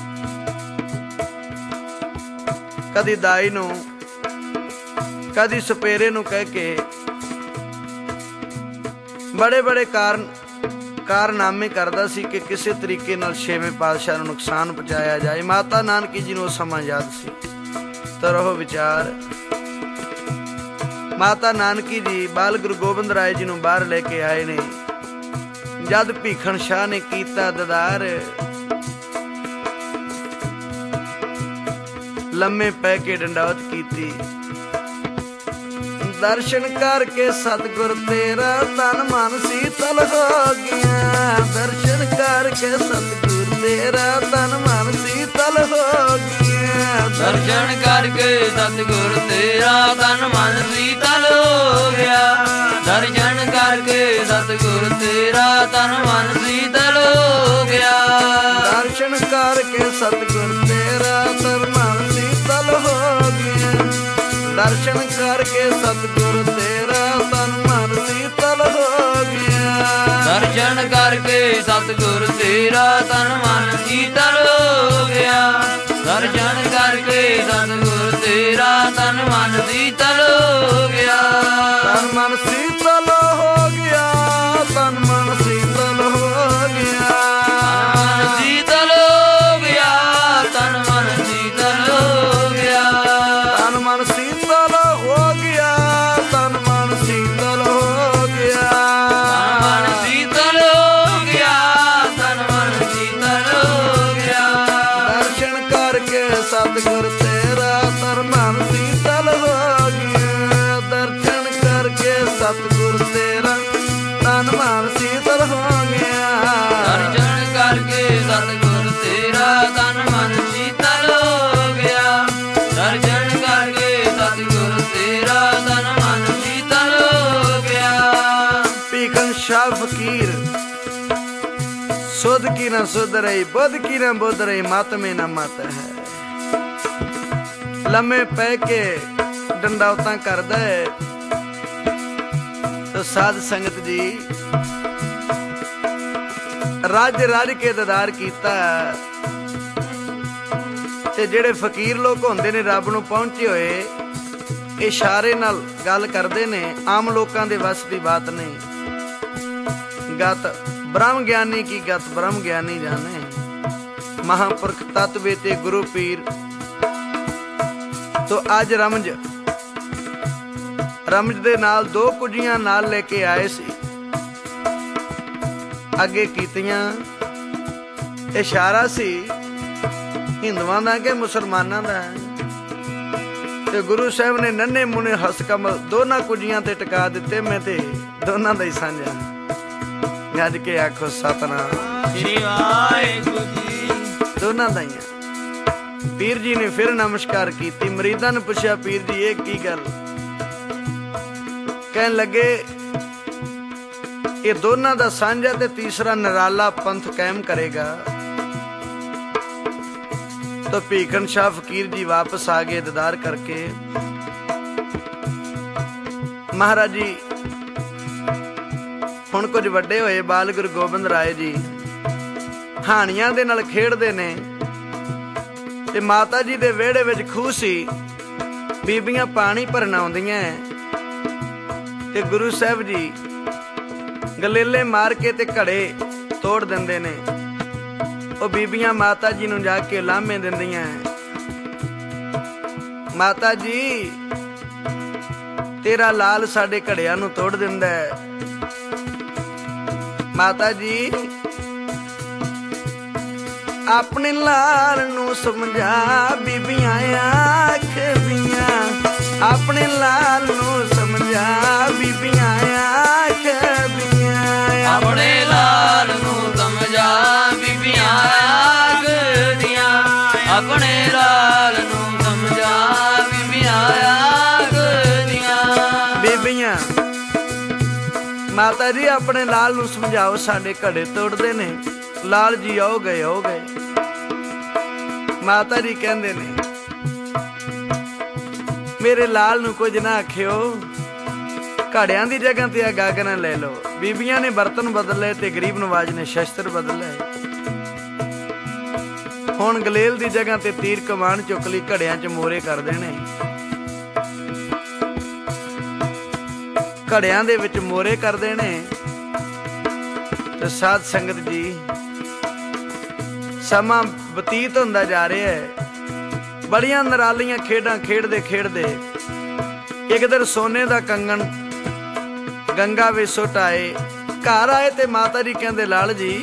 ਕਦੀ ਦਾਈ ਨੂੰ ਕਦੀ ਸਪੇਰੇ ਨੂੰ ਕਹਿ ਕੇ ਬੜੇ ਕਾਰਨਾਮੇ ਕਰਦਾ ਸੀ ਕਿ ਕਿਸੇ ਤਰੀਕੇ ਨਾਲ 6ਵੇਂ ਪਾਤਸ਼ਾਹ ਨੂੰ ਨੁਕਸਾਨ ਪਹੁੰਚਾਇਆ ਜਾਏ। ਮਾਤਾ ਨਾਨਕੀ ਜੀ ਨੂੰ ਉਹ ਸਮਾਂ ਯਾਦ ਸੀ। ਤਾਂ ਉਹ ਵਿਚਾਰ ਮਾਤਾ ਨਾਨਕੀ ਜੀ ਬਾਲ ਗੁਰੂ ਗੋਬਿੰਦ ਰਾਏ ਜੀ ਨੂੰ ਬਾਹਰ ਲੈ ਕੇ ਆਏ ਨੇ। ਜਦ ਭੀਖਣ ਸ਼ਾਹ ਨੇ ਕੀਤਾ ਦੀਦਾਰ, ਲੰਮੇ ਪੈ ਕੇ ਡੰਡੌਤ ਕੀਤੀ। ਦਰਸ਼ਨ ਕਰਕੇ ਸਤਿਗੁਰ ਤੇਰਾ ਤਨ ਮਨ ਸੀਤਲ ਹੋ ਗਿਆ। ਦਰਸ਼ਨ ਕਰਕੇ ਸਤਿਗੁਰ ਤੇਰਾ ਤਨ ਮਨ ਸੀਤਲ ਹੋ ਗਿਆ। ਦਰਸ਼ਨ ਕਰਕੇ ਸਤਿਗੁਰ ਤੇਰਾ ਤਨ ਮਨ ਸੀਤਲ ਹੋ ਗਿਆ। ਦਰਸ਼ਨ ਕਰਕੇ ਸਤਿਗੁਰ ਤੇਰਾ ਤਨ ਮਨ ਸੀਤਲ ਹੋ ਗਿਆ। ਦਰਸ਼ਨ ਕਰਕੇ ਸਤਿਗੁਰ ਤੇਰਾ ਤਨ ਮਨ ਸੀਤਲ ਹੋ ਗਿਆ। ਦਰਸ਼ਨ ਕਰਕੇ ਸਤਿਗੁਰ ਤੇਰਾ ਤਨ ਮਨ ਸੀਤਲ ਹੋ ਗਿਆ। ਦਰਸ਼ਨ ਕਰਕੇ ਸਤਿਗੁਰ ਤੇਰਾ ਤਨ ਮਨ ਸੀਤਲ ਹੋ ਗਿਆ। ਦਰਸ਼ਨ ਕਰਕੇ ਸਤਿਗੁਰ ਤੇਰਾ ਤਨ ਮਨ ਸੀਤਲ ਹੋ ਗਿਆ। ਤਨ ਮਨ ਸੀਤਲ ਹੋ ਗਿਆ। ਤਨ ਮਨ ਸੀਤਲ ਹੋ ਗਿਆ। ਮਨ ਸੀਤਲ ਹੋ ਗਿਆ। ਤਨ ਮਨ ਸੀਤਲ ਹੋ ਗਿਆ। ਤਨ ਮਨ ਸੀਤਲ ਹੋ ਗਿਆ। ਤਨ ਮਨ ਸੀਤਲ ਹੋ ਗਿਆ। ਮਨ ਸੀਤਲ ਹੋ ਗਿਆ। ਤਨ ਮਨ ਸੀਤਲ ਹੋ ਗਿਆ। ਦਰਸ਼ਨ ਕਰਕੇ ਸਤਿਗੁਰ ਤੇਰਾ ਤਨ ਮਨ ਸੀਤਲ ਹੋ ਗਿਆ। ਦਰਸ਼ਨ ਕਰਕੇ ਸਤਿਗੁਰ ਤੇਰਾ ਤਨ ਮਨ ਸੀਤਲ ਹੋ ਗਿਆ। ਦਰਸ਼ਨ ਕਰਕੇ ਸਤਿਗੁਰ ਤੇਰਾ ਤਨ ਮਨ ਸੀਤਲ ਹੋ ਗਿਆ। ਦਰਸ਼ਨ ਕਰਕੇ ਸਤਿਗੁਰ ਤੇਰਾ ਤਨ ਮਨ ਸੀਤਲ ਹੋ ਗਿਆ। ਭੀਖਨ ਸ਼ਾਹ ਫਕੀਰ ਸੁਧ ਕੀ ਨਾ ਸੁਧ ਰਹੀ, ਬੁੱਧ ਕੀ ਨਾ ਬੁੱਧ ਰਹੀ, ਮਤ ਮੇ ਨਾ ਮਤ ਹੈ। ਲੰਮੇ ਪੈ ਕੇ ਡੰਡੌਤਾਂ ਕਰਦਾ ਹੈ। ਤਾਂ ਸਾਧ ਸੰਗਤ ਜੀ, ਰੱਜ ਕੇ ਦੀਦਾਰ ਕੀਤਾ। ਤੇ ਜਿਹੜੇ ਫਕੀਰ ਲੋਕ ਹੁੰਦੇ ਨੇ ਰੱਬ ਨੂੰ ਪਹੁੰਚੇ ਹੋਏ, ਇਸ਼ਾਰੇ ਨਾਲ ਗੱਲ ਕਰਦੇ ਨੇ। ਆਮ ਲੋਕਾਂ ਦੇ ਵੱਸ ਦੀ ਬਾਤ ਨਹੀਂ। ਗਤ ਬ੍ਰਹਮ ਗਿਆਨੀ ਕੀ ਗਤ ਬ੍ਰਹਮ ਗਿਆਨੀ ਜਾਣੇ। ਮਹਾਂਪੁਰਖ ਤਤਵੇ ਤੇ ਗੁਰੂ ਪੀਰ। ਤੋ ਅੱਜ ਰਮਜ ਦੇ ਨਾਲ 2 ਕੁੜੀਆਂ ਨਾਲ ਲੈ ਕੇ ਆਏ ਸੀ। ਅੱਗੇ ਕੀਤੀਆਂ ਇਸ਼ਾਰਾ ਸੀ ਹਿੰਦੂਆਂ ਦਾ ਕਿ ਮੁਸਲਮਾਨਾਂ ਦਾ। ਤੇ ਗੁਰੂ ਸਾਹਿਬ ਨੇ ਨੰਨੇ ਮੁੰਨੇ ਹੱਸ ਕਮਲ ਦੋਨਾਂ ਕੁੜੀਆਂ ਤੇ ਟਿਕਾ ਦਿੱਤੇ। ਮੈਂ ਤੇ ਦੋਨਾਂ ਦਾ ਹੀ ਸਾਂਝਾ। ਗੱਜ ਕੇ ਆਖੋ ਸਤਨਾਮ ਸ੍ਰੀ ਵਾਹਿਗੁਰੂ ਜੀ। ਦੋਨਾਂ ਦਾ ਹੀ ਆ। ਪੀਰ ਜੀ ਨੇ ਫਿਰ ਨਮਸਕਾਰ ਕੀਤੀ। ਮਰੀਦਾਂ ਨੂੰ ਪੁੱਛਿਆ, ਪੀਰ ਜੀ ਇਹ ਕੀ ਗੱਲ? ਕਹਿਣ ਲੱਗੇ ਇਹ ਦੋਨਾਂ ਦਾ ਸਾਂਝਾ ਤੇ ਤੀਸਰਾ ਨਿਰਾਲਾ ਪੰਥ ਕਾਇਮ ਕਰੇਗਾ। ਤਾਂ ਭੀਖਨ ਸ਼ਾਹ ਫਕੀਰ ਜੀ ਵਾਪਸ ਆ ਗਏ ਦੀਦਾਰ ਕਰਕੇ। ਮਹਾਰਾਜ ਜੀ ਹੁਣ ਕੁਝ ਵੱਡੇ ਹੋਏ। ਬਾਲ ਗੁਰੂ ਗੋਬਿੰਦ ਰਾਏ ਜੀ ਹਾਣੀਆਂ ਦੇ ਨਾਲ ਖੇਡਦੇ ਨੇ। ਤੇ ਮਾਤਾ ਜੀ ਦੇ ਵਿਹੜੇ ਵਿੱਚ ਖੂਹ ਸੀ। ਬੀਬੀਆਂ ਪਾਣੀ ਭਰਨ ਆਉਂਦੀਆਂ ਤੇ ਗੁਰੂ ਸਾਹਿਬ ਜੀ ਗਲੇਲੇ ਮਾਰ ਕੇ ਤੇ ਘੜੇ ਤੋੜ ਦਿੰਦੇ ਨੇ। ਉਹ ਬੀਬੀਆਂ ਮਾਤਾ ਜੀ ਨੂੰ ਜਾ ਕੇ ਲਾਮੇ ਦਿੰਦੀਆਂ, ਮਾਤਾ ਜੀ ਤੇਰਾ ਲਾਲ ਸਾਡੇ ਘੜਿਆਂ ਨੂੰ ਤੋੜ ਦਿੰਦਾ ਹੈ। ਮਾਤਾ ਜੀ ਆਪਣੇ ਲਾਲ ਨੂੰ ਸਮਝਾ ਬੀਬੀਆਂ ਆਖਦੀਆਂ, ਆਪਣੇ ਲਾਲ ਨੂੰ ਸਮਝਾ ਬੀਬੀਆਂ ਆਖਦੀਆਂ, ਆਪਣੇ ਲਾਲ ਨੂੰ ਸਮਝਾ ਬੀਬੀਆਂ ਆਖਦੀਆਂ, ਆਪਣੇ ਲਾਲ ਨੂੰ ਸਮਝਾ ਬੀਬੀਆਂ ਆਖਦੀਆਂ। ਬੀਬੀਆਂ ਮਾਤਾ ਜੀ ਆਪਣੇ ਲਾਲ ਨੂੰ ਸਮਝਾਓ, ਸਾਡੇ ਘੜੇ ਤੋੜਦੇ ਨੇ, ਲਾਲ ਜੀ ਆਓ ਗਏ ਹੋ ਗਏ। ਮਾਤਾ ਜੀ ਕਹਿੰਦੇ ਨੇ ਮੇਰੇ ਲਾਲ ਨੂੰ ਕੁਝ ਨਾ ਆਖਿਓ, ਘੜਿਆਂ ਦੀ ਜਗ੍ਹਾ ਤੇ ਆ ਗਾਗਰਾਂ ਲੈ ਲਓ। ਬੀਬੀਆਂ ਨੇ ਬਰਤਨ ਬਦਲੇ ਤੇ ਗਰੀਬ ਨਵਾਜ ਨੇ ਸ਼ਸਤਰ ਬਦਲੇ। ਹੁਣ ਗਲੇਲ ਦੀ ਜਗ੍ਹਾ ਤੇ ਤੀਰ ਕਮਾਨ ਚੁੱਕ ਲਈ, ਘੜਿਆਂ 'ਚ ਮੋਰੇ ਕਰ ਦੇਣੇ, ਘੜਿਆਂ ਦੇ ਵਿੱਚ ਮੋਰੇ ਕਰ ਦੇਣੇ। ਤੇ ਸਾਧ ਸੰਗਤ ਜੀ ਸਮਾਂ ਬਤੀਤ ਹੁੰਦਾ ਜਾ ਰਿਹਾ ਹੈ, ਬੜੀਆਂ ਨਰਾਲੀਆਂ ਖੇਡਾਂ ਖੇਡਦੇ ਖੇਡਦੇ ਇੱਕ ਦਿਨ ਸੋਨੇ ਦਾ ਕੰਗਣ ਗੰਗਾ ਵਿੱਚ ਸੁੱਟ ਆਏ। ਘਰ ਆਏ ਤੇ ਮਾਤਾ ਜੀ ਕਹਿੰਦੇ ਲਾਲ ਜੀ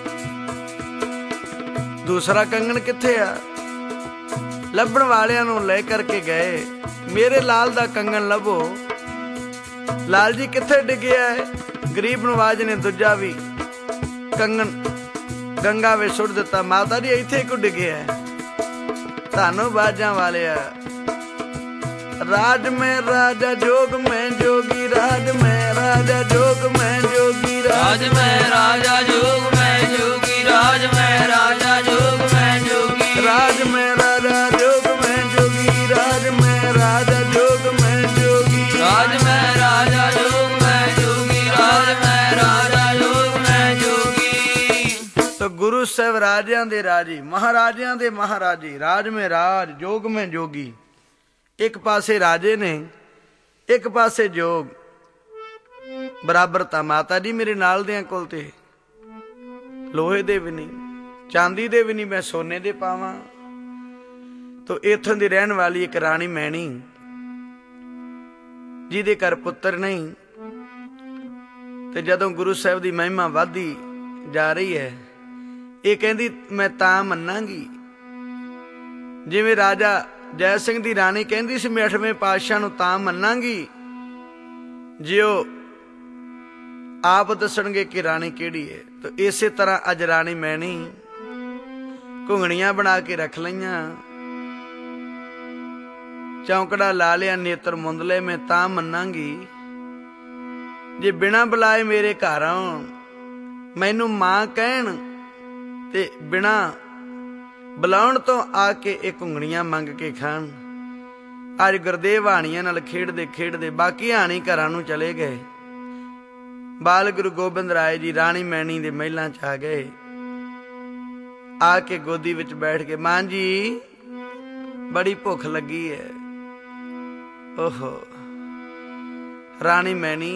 ਦੂਸਰਾ ਕੰਗਣ ਕਿੱਥੇ ਆ? ਲੱਭਣ ਵਾਲਿਆਂ ਨੂੰ ਲੈ ਕਰਕੇ ਗਏ, ਮੇਰੇ ਲਾਲ ਦਾ ਕੰਗਣ ਲੱਭੋ। ਲਾਲ ਜੀ ਕਿੱਥੇ ਡਿੱਗਿਆ ਹੈ? ਗਰੀਬ ਨਵਾਜ ਨੇ ਦੂਜਾ ਵੀ ਕੰਗਣ ਗੰਗਾ ਵਿੱਚ ਸੁੱਟ ਦਿੱਤਾ। ਮਾਤਾ ਜੀ ਇੱਥੇ ਕਿਉਂ ਡਿੱਗਿਆ? ਤੁਹਾਨੂੰ ਬਾਜਾਂ ਵਾਲਿਆ ਰਾਜ ਮੈਂ ਰਾਜਾ ਜੋਗ ਮੈਂ ਜੋਗੀ, ਰਾਜ ਮੈਂ ਰਾਜਾ ਜੋਗ ਮੈਂ ਜੋਗੀ, ਰਾਜ ਮੈਂ ਰਾਜਾ ਜੋਗ ਮੈਂ ਜੋਗੀ, ਰਾਜ ਮੈਂ ਰਾਜਾ ਜੋਗ ਮੈਂ ਜੋਗੀ, ਰਾਜ ਮੈਂ ਰਾਜਾ ਜੋਗ ਮੈਂ ਜੋਗੀ, ਰਾਜ ਮੈਂ ਰਾਜਾ ਜੋਗ ਮੈਂ ਜੋਗੀ, ਰਾਜ ਮੈਂ ਰਾਜਾ ਜੋਗ ਮੈਂ ਜੋਗੀ, ਰਾਜ ਮੈਂ ਰਾਜਾ ਜੋਗ ਮੈਂ ਜੋਗੀ। ਤੋ ਗੁਰੂ ਸਾਹਿਬ ਰਾਜਿਆਂ ਦੇ ਰਾਜੀ, ਮਹਾਰਾਜਿਆਂ ਦੇ ਮਹਾਰਾਜੀ, ਰਾਜ ਮੈਂ ਰਾਜ ਜੋਗ ਮੈਂ ਜੋਗੀ। ਇੱਕ ਪਾਸੇ ਰਾਜੇ ਨੇ, ਇੱਕ ਪਾਸੇ ਜੋਗ, ਬਰਾਬਰਤਾ। ਮਾਤਾ ਜੀ ਮੇਰੇ ਨਾਲ ਦਿਆਂ ਕੋਲ ਤੇ ਲੋਹੇ ਦੇ ਵੀ ਨਹੀਂ, ਚਾਂਦੀ ਦੇ ਵੀ ਨਹੀਂ, ਮੈਂ ਸੋਨੇ ਦੇ ਪਾਵਾਂ। ਤੋ ਇੱਥੋਂ ਦੀ ਰਹਿਣ ਵਾਲੀ ਇੱਕ ਰਾਣੀ ਮੈਣੀ, ਜਿਹਦੇ ਘਰ ਪੁੱਤਰ ਨਹੀਂ, ਤੇ ਜਦੋਂ ਗੁਰੂ ਸਾਹਿਬ ਦੀ ਮਹਿਮਾ ਵੱਧਦੀ ਜਾ ਰਹੀ ਹੈ, ਇਹ ਕਹਿੰਦੀ ਮੈਂ ਤਾਂ ਮੰਨਾਂਗੀ ਜਿਵੇਂ ਰਾਜਾ ਜੈ ਸਿੰਘ ਦੀ ਰਾਣੀ ਕਹਿੰਦੀ ਸੀ ਮੈਂ 8ਵੇਂ ਪਾਤਸ਼ਾਹ ਨੂੰ ਤਾਂ ਮੰਨਾਂਗੀ ਜੇ ਉਹ ਆਪ ਦੱਸਣਗੇ ਕਿ ਰਾਣੀ ਕਿਹੜੀ ਹੈ। ਤਾਂ ਇਸੇ ਤਰ੍ਹਾਂ ਅੱਜ ਰਾਣੀ ਮੈਣੀ ਘੁੰਗਣੀਆਂ ਬਣਾ ਕੇ ਰੱਖ ਲਈਆਂ, ਚੌਂਕੜਾ ਲਾ ਲਿਆ, ਨੇਤਰ ਮੁੰਦ ਲਏ, ਮੈਂ ਤਾਂ ਮੰਨਾਂਗੀ ਜੇ ਬਿਨਾਂ ਬੁਲਾਏ ਮੇਰੇ ਘਰ ਆਉਣ, ਮੈਨੂੰ ਮਾਂ ਕਹਿਣ ਤੇ ਬਿਨਾਂ ਬੁਲਾਉਣ ਤੋਂ ਆ ਕੇ ਇਹ ਘੁੰਗਣੀਆਂ ਮੰਗ ਕੇ ਖਾਣ। ਅੱਜ ਗੁਰਦੇਵ ਹਾਣੀਆਂ ਨਾਲ ਖੇਡਦੇ ਖੇਡਦੇ ਬਾਕੀ ਹਾਣੀ ਘਰਾਂ ਨੂੰ ਚਲੇ ਗਏ। ਬਾਲ ਗੁਰੂ ਗੋਬਿੰਦ ਰਾਏ ਜੀ ਰਾਣੀ ਮੈਣੀ ਦੇ ਮਹਿਲਾਂ 'ਚ ਆ ਗਏ, ਆ ਕੇ ਗੋਦੀ ਵਿੱਚ ਬੈਠ ਕੇ, ਮਾਂ ਜੀ ਬੜੀ ਭੁੱਖ ਲੱਗੀ ਹੈ। ਓਹੋ, ਰਾਣੀ ਮੈਣੀ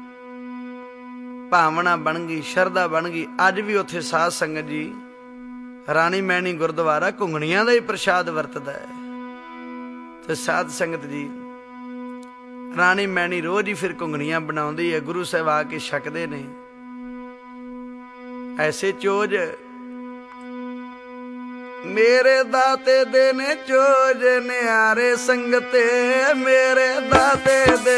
ਭਾਵਨਾ ਬਣ ਗਈ, ਸ਼ਰਧਾ ਬਣ ਗਈ। ਅੱਜ ਵੀ ਉੱਥੇ ਸਾਧ ਸੰਗਤ ਜੀ ਰਾਣੀ ਮੈਣੀ ਗੁਰਦੁਆਰਾ ਘੁੰਗਣੀਆਂ ਦਾ ਹੀ ਪ੍ਰਸ਼ਾਦ ਵਰਤਦਾ ਹੈ। ਤੇ ਸਾਧ ਸੰਗਤ ਜੀ ਰਾਣੀ ਮੈਣੀ ਰੋਜ਼ ਹੀ ਫਿਰ ਘੁੰਗਣੀਆਂ ਬਣਾਉਂਦੀ ਹੈ, ਗੁਰੂ ਸਾਹਿਬ ਆ ਕੇ ਛਕਦੇ ਨੇ। ਐਸੇ ਚੋਜ ਮੇਰੇ ਦਾਤੇ ਦੇ ਨੇ ਚੋਜ, ਨਿਆਰੇ ਸੰਗਤੇ ਮੇਰੇ ਦਾਤੇ ਦੇ,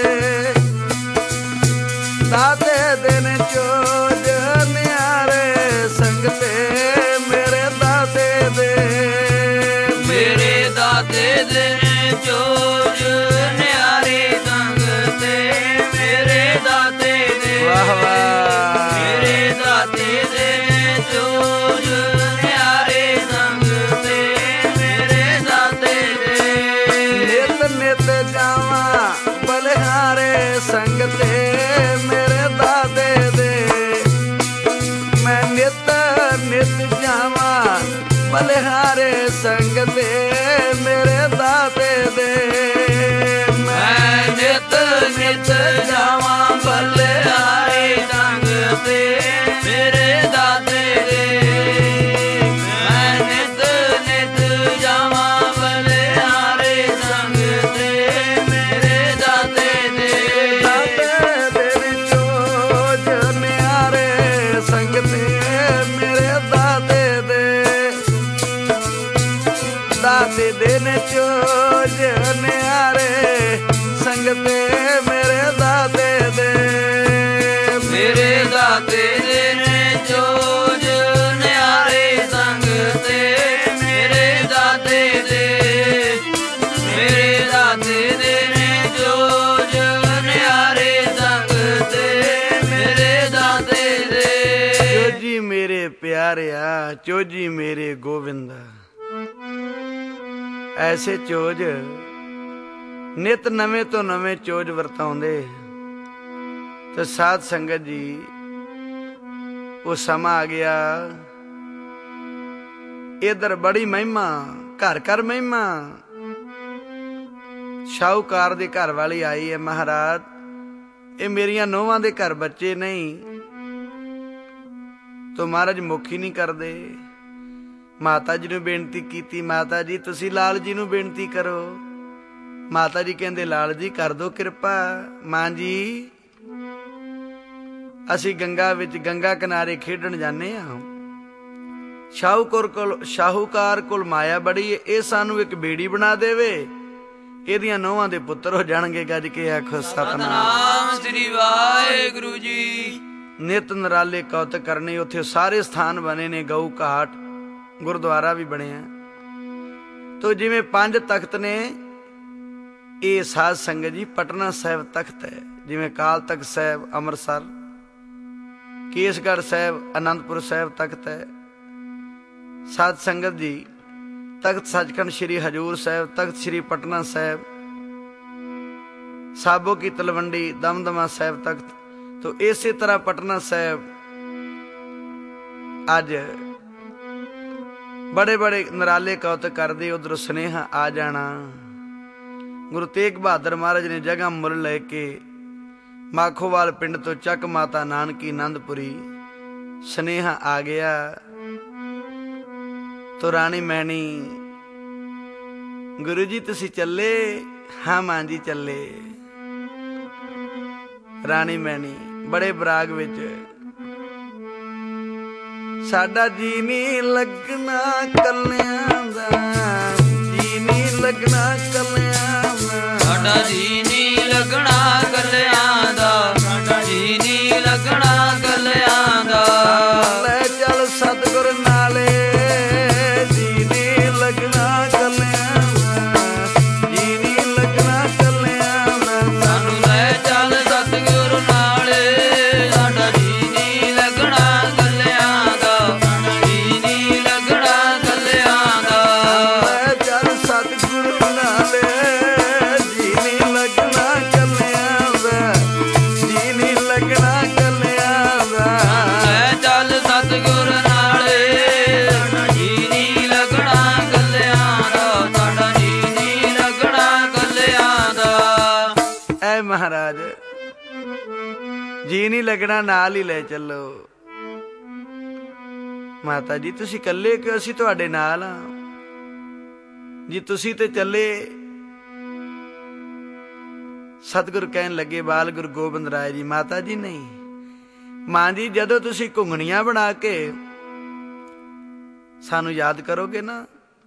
ਦਾਤੇ ਦੇ ਨੇ ਚੋਜ, ਨਿਆਰੇ ਸੰਗਤੇ ਮੇਰੇ ਦਾਤੇ ਦੇ, ਮੇਰੇ ਦਾਤੇ ਦੇ ਨੇ ਚੋਜ, ਨਿਆਰੇ ਸੰਗਤੇ ਮੇਰੇ ਦਾਤੇ ਦੇ। ਵਾਹ ਵਾਹ, ਮੇਰੇ ਦਾਤੇ ਦੇ ਨੇ ਚੋਜ, ਨਿਆਰੇ ਸੰਗਤੇ ਮੇਰੇ ਦਾਤੇ ਦੇ। ਨਿਤ ਨਿਤ ਜਾਵਾਂ ਬਲਿਹਾਰੇ ਸੰਗਤੇ ਮੇਰੇ ਦਾਤੇ ਦੇ, ਮੈਂ ਨਿਤ ਨਿਤ ਜਾਵਾਂ ਬਲਿਹਾਰੇ ਸੰਗਤੇ ਮੇਰੇ ਦਾਤੇ ਦੇ, ਮੈਂ ਨਿਤ ਨਿਤ ਜਾਵਾਂ ਬਲਿਹਾਰੇ ਸੰਗਤੇ ਮੇਰੇ ਦਾਤੇ ਦੇ, ਮੈਂ ਨਿਤ ਨਿਤ ਜਾਵਾਂ ਬਲਿਹਾਰੇ ਸੰਗਤੇ ਮੇਰੇ ਦਾਤੇ ਦੇ। ਦਾਤੇ ਦੇ ਵਿੱਚੋਂ ਨਿਆਰੇ ਸੰਗ ਪਿਆਰਿਆ ਚੋਜੀ ਮੇਰੇ ਗੋਵਿੰਦਾ। ਐਸੇ ਚੋਜ ਨਿਤ ਨਵੇਂ ਤੋਂ ਨਵੇਂ ਚੋਜ ਵਰਤਾਉਂਦੇ। ਤੇ ਸਾਧ ਸੰਗਤ ਜੀ ਉਹ ਸਮਾਂ ਆ ਗਿਆ, ਇਧਰ ਬੜੀ ਮਹਿਮਾ, ਘਰ ਘਰ ਮਹਿਮਾ। ਸ਼ਾਹੂਕਾਰ ਦੇ ਘਰ ਵਾਲੀ ਆਈ ਹੈ, ਮਹਾਰਾਜ ਇਹ ਮੇਰੀਆਂ ਨੂੰਹਾਂ ਦੇ ਘਰ ਬੱਚੇ ਨਹੀਂ, ਤੋ ਮਹਾਰਾਜ ਮੁੱਖ ਹੀ ਨਹੀਂ ਕਰਦੇ। ਮਾਤਾ ਜੀ ਨੂੰ ਬੇਨਤੀ ਕੀਤੀ, ਮਾਤਾ ਜੀ ਤੁਸੀਂ ਲਾਲ ਜੀ ਨੂੰ ਬੇਨਤੀ ਕਰੋ। ਮਾਤਾ ਜੀ ਕਹਿੰਦੇ ਲਾਲ ਜੀ ਕਰ ਦੋ ਕਿਰਪਾ। ਮਾਂ ਜੀ ਅਸੀਂ ਗੰਗਾ ਵਿੱਚ, ਗੰਗਾ ਕਿਨਾਰੇ ਖੇਡਣ ਜਾਂਦੇ ਹਾਂ। ਸ਼ਾਹੂਕਾਰ ਕੋਲ ਮਾਇਆ ਬੜੀ ਹੈ, ਇਹ ਸਾਨੂੰ ਇੱਕ ਬੇੜੀ ਬਣਾ ਦੇਵੇ, ਇਹਦੀਆਂ ਨੂੰਹਾਂ ਦੇ ਪੁੱਤਰ ਹੋ ਜਾਣਗੇ। ਗੱਜ ਕੇ ਆਖੋ ਸਤਿਨਾਮ ਸ੍ਰੀ ਵਾਹਿਗੁਰੂ ਜੀ। ਨਿਤ ਨਰਾਲੇ ਕੌਤਕ ਕਰਨੇ। ਉੱਥੇ ਸਾਰੇ ਸਥਾਨ ਬਣੇ ਨੇ, ਗਊ ਘਾਟ, ਗੁਰਦੁਆਰਾ ਵੀ ਬਣਿਆ। ਤੋ ਜਿਵੇਂ 5 ਤਖਤ ਨੇ, ਇਹ ਸਾਧ ਸੰਗਤ ਜੀ ਪਟਨਾ ਸਾਹਿਬ ਤਖਤ ਹੈ। ਜਿਵੇਂ ਅਕਾਲ ਤਖਤ ਸਾਹਿਬ ਅੰਮ੍ਰਿਤਸਰ, ਕੇਸਗੜ੍ਹ ਸਾਹਿਬ, ਅਨੰਦਪੁਰ ਸਾਹਿਬ ਤਖਤ ਹੈ। ਸਾਧ ਸੰਗਤ ਜੀ ਤਖਤ ਸੱਚਖੰਡ ਸ੍ਰੀ ਹਜ਼ੂਰ ਸਾਹਿਬ, ਤਖਤ ਸ੍ਰੀ ਪਟਨਾ ਸਾਹਿਬ, ਸਾਬੋ ਕੀ ਤਲਵੰਡੀ, ਦਮਦਮਾ ਸਾਹਿਬ ਤਖਤ। ਤੋ ਇਸੇ ਤਰ੍ਹਾਂ ਪਟਨਾ ਸਾਹਿਬ ਅੱਜ ਬੜੇ ਬੜੇ ਨਰਾਲੇ ਕੌਤਕ ਕਰਦੇ। ਉਧਰੋਂ ਸੁਨੇਹਾ ਆ ਜਾਣਾ, ਗੁਰੂ ਤੇਗ ਬਹਾਦਰ ਮਹਾਰਾਜ ਨੇ ਜਗ੍ਹਾ ਮੁੱਲ ਲੈ ਕੇ ਮਾਖੋਵਾਲ ਪਿੰਡ ਤੋਂ ਚੱਕ ਮਾਤਾ ਨਾਨਕੀ ਆਨੰਦਪੁਰੀ ਸੁਨੇਹਾ ਆ ਗਿਆ। ਤੋ ਰਾਣੀ ਮੈਣੀ, ਗੁਰੂ ਜੀ ਤੁਸੀਂ ਚੱਲੇ? ਹਾਂ ਮਾਂ ਜੀ ਚੱਲੇ। ਰਾਣੀ ਮੈਣੀ ਬੜੇ ਬਰਾਗ ਵਿੱਚ, ਸਾਡਾ ਜੀ ਨੀ ਲੱਗਣਾ ਕੱਲਿਆਂ ਦਾ, ਜੀ ਨੀ ਲੱਗਣਾ ਕੱਲਿਆਂ ਦਾ, ਸਾਡਾ ਜੀ ਨੀ ਲੱਗਣਾ ਕੱਲਿਆਂ ਦਾ, ਸਾਡਾ ਜੀ ਨੀ ਲੱਗਣਾ ਕੱਲਿਆਂ ਦਾ। ਲੈ ਚੱਲ ਸਤਿਗੁਰ ਨਾਲੇ, ਜੀ ਨੀ ਲੱਗਣਾ ਕੱਲਿਆਂ ਦਾ, ਜੀ ਨੀ ਲੱਗਣਾ ਕੱਲਿਆਂ ਦਾ। ਸਾਨੂੰ ਲੈ ਚੱਲ ਸਤਿਗੁਰ ਨਾਲੇ, ਸਾਡਾ ਜੀ ਨੀ ਲੱਗਣਾ ਕੱਲਿਆਂ ਦਾ, ਸਾਡਾ ਜੀ ਨੀ ਲੱਗਣਾ ਕੱਲਿਆਂ ਦਾ। ਲੈ ਚੱਲ ਸਤਿਗੁਰ ਨਾਲੇ, ਜੀ ਨੀ ਲੱਗਣਾ ਕੱਲਿਆਂ ਦਾ, ਜੀ ਨੀ ਲੱਗਣਾ ਕੱਲਿਆਂ ਦਾ। ਲੈ ਚੱਲ ਸਤਿਗੁਰ ਨਾਲੇ, ਸਾਡਾ ਜੀ ਨੀ ਲੱਗਣਾ ਕੱਲਿਆਂ ਦਾ, ਸਾਡਾ ਜੀ ਨੀ ਲੱਗਣਾ ਕੱਲਿਆਂ ਦਾ। ਐ ਮਹਾਰਾਜ ਜੀ ਨਹੀਂ ਲੱਗਣਾ, ਨਾਲ ਹੀ ਲੈ ਚੱਲੋ। ਮਾਤਾ ਜੀ ਤੁਸੀਂ ਇਕੱਲੇ ਕਿਉਂ? ਅਸੀਂ ਤੁਹਾਡੇ ਨਾਲ ਆ ਜੀ, ਤੁਸੀਂ ਤੇ ਚੱਲੇ। ਸਤਿਗੁਰੂ ਕਹਿਣ ਲੱਗੇ, ਬਾਲ ਗੁਰੂ ਗੋਬਿੰਦ ਰਾਏ ਜੀ, ਮਾਤਾ ਜੀ ਨਹੀਂ। ਮਾਂ ਜੀ ਜਦੋਂ ਤੁਸੀਂ ਘੁੰਗਣੀਆਂ ਬਣਾ ਕੇ ਸਾਨੂੰ ਯਾਦ ਕਰੋਗੇ ਨਾ,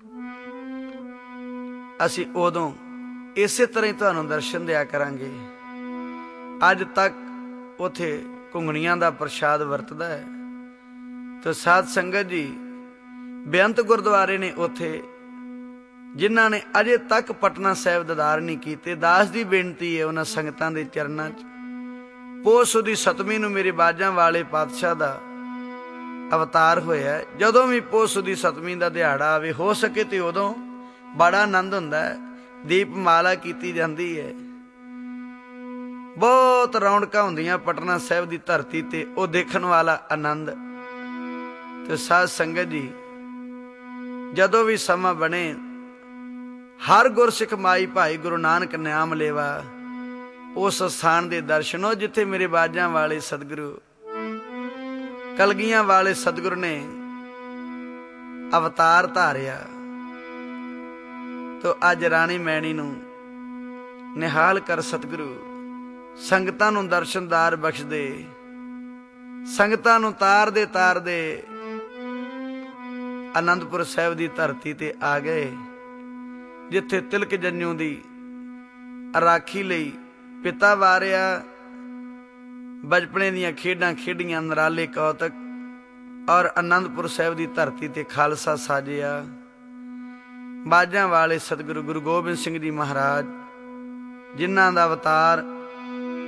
ਅਸੀਂ ਉਦੋਂ ਇਸੇ ਤਰ੍ਹਾਂ ਹੀ ਤੁਹਾਨੂੰ ਦਰਸ਼ਨ ਦਿਆ ਕਰਾਂਗੇ। ਅੱਜ ਤੱਕ ਉਥੇ ਘੁੰਗਣੀਆਂ ਦਾ ਪ੍ਰਸ਼ਾਦ ਵਰਤਦਾ ਹੈ। ਤੇ ਸਾਧ ਸੰਗਤ ਜੀ ਬੇਅੰਤ ਗੁਰਦੁਆਰੇ ਨੇ ਉਥੇ, ਜਿਨ੍ਹਾਂ ਨੇ ਅਜੇ ਤੱਕ ਪਟਨਾ ਸਾਹਿਬ ਦੀਦਾਰ ਨਹੀਂ ਕੀਤੇ। ਦਾਸ ਦੀ ਬੇਨਤੀ ਹੈ ਉਹਨਾਂ ਸੰਗਤਾਂ ਦੇ ਚਰਨਾਂ 'ਚ, ਪੋਹ ਸੁਦੀ 7ਵੀਂ ਨੂੰ ਮੇਰੇ ਬਾਜਾਂ ਵਾਲੇ ਪਾਤਸ਼ਾਹ ਦਾ ਅਵਤਾਰ ਹੋਇਆ। ਜਦੋਂ ਵੀ ਪੋਹ ਸੁਦੀ 7ਵੀਂ ਦਾ ਦਿਹਾੜਾ ਆਵੇ, ਹੋ ਸਕੇ ਤੇ ਉਦੋਂ ਬੜਾ ਆਨੰਦ ਹੁੰਦਾ ਹੈ। ਦੀਪਮਾਲਾ ਕੀਤੀ ਜਾਂਦੀ ਹੈ, ਬਹੁਤ ਰੌਣਕਾਂ ਹੁੰਦੀਆਂ ਪਟਨਾ ਸਾਹਿਬ ਦੀ ਧਰਤੀ ਤੇ, ਉਹ ਦੇਖਣ ਵਾਲਾ ਆਨੰਦ। ਤੇ ਸਾਧ ਸੰਗਤ ਜੀ ਜਦੋਂ ਵੀ ਸਮਾਂ ਬਣੇ, ਹਰ ਗੁਰਸਿੱਖ ਮਾਈ ਭਾਈ ਗੁਰੂ ਨਾਨਕ ਨਾਮ ਲੇਵਾ ਉਸ ਸਥਾਨ ਦੇ ਦਰਸ਼ਨ ਹੋ, ਜਿੱਥੇ ਮੇਰੇ ਬਾਜਾਂ ਵਾਲੇ ਸਤਿਗੁਰੂ, ਕਲਗੀਆਂ ਵਾਲੇ ਸਤਿਗੁਰੂ ਨੇ ਅਵਤਾਰ ਧਾਰਿਆ। ਤੋ ਅੱਜ ਰਾਣੀ ਮੈਣੀ ਨੂੰ ਨਿਹਾਲ ਕਰ ਸਤਿਗੁਰੂ, ਸੰਗਤਾਂ ਨੂੰ ਦਰਸ਼ਨਦਾਰ ਬਖਸ਼ਦੇ, ਸੰਗਤਾਂ ਨੂੰ ਤਾਰਦੇ ਤਾਰਦੇ ਅਨੰਦਪੁਰ ਸਾਹਿਬ ਦੀ ਧਰਤੀ ਤੇ ਆ ਗਏ, ਜਿੱਥੇ ਤਿਲਕ ਜੰਨੂ ਦੀ ਰਾਖੀ ਲਈ ਪਿਤਾ ਵਾਰਿਆ, ਬਚਪਨੇ ਦੀਆਂ ਖੇਡਾਂ ਖੇਡੀਆਂ, ਨਰਾਲੇ ਕੌਤਕ, ਔਰ ਅਨੰਦਪੁਰ ਸਾਹਿਬ ਦੀ ਧਰਤੀ ਤੇ ਖਾਲਸਾ ਸਾਜਿਆ। ਬਾਜਾਂ ਵਾਲੇ ਸਤਿਗੁਰੂ ਗੁਰੂ ਗੋਬਿੰਦ ਸਿੰਘ ਜੀ ਮਹਾਰਾਜ, ਜਿਨ੍ਹਾਂ ਦਾ ਅਵਤਾਰ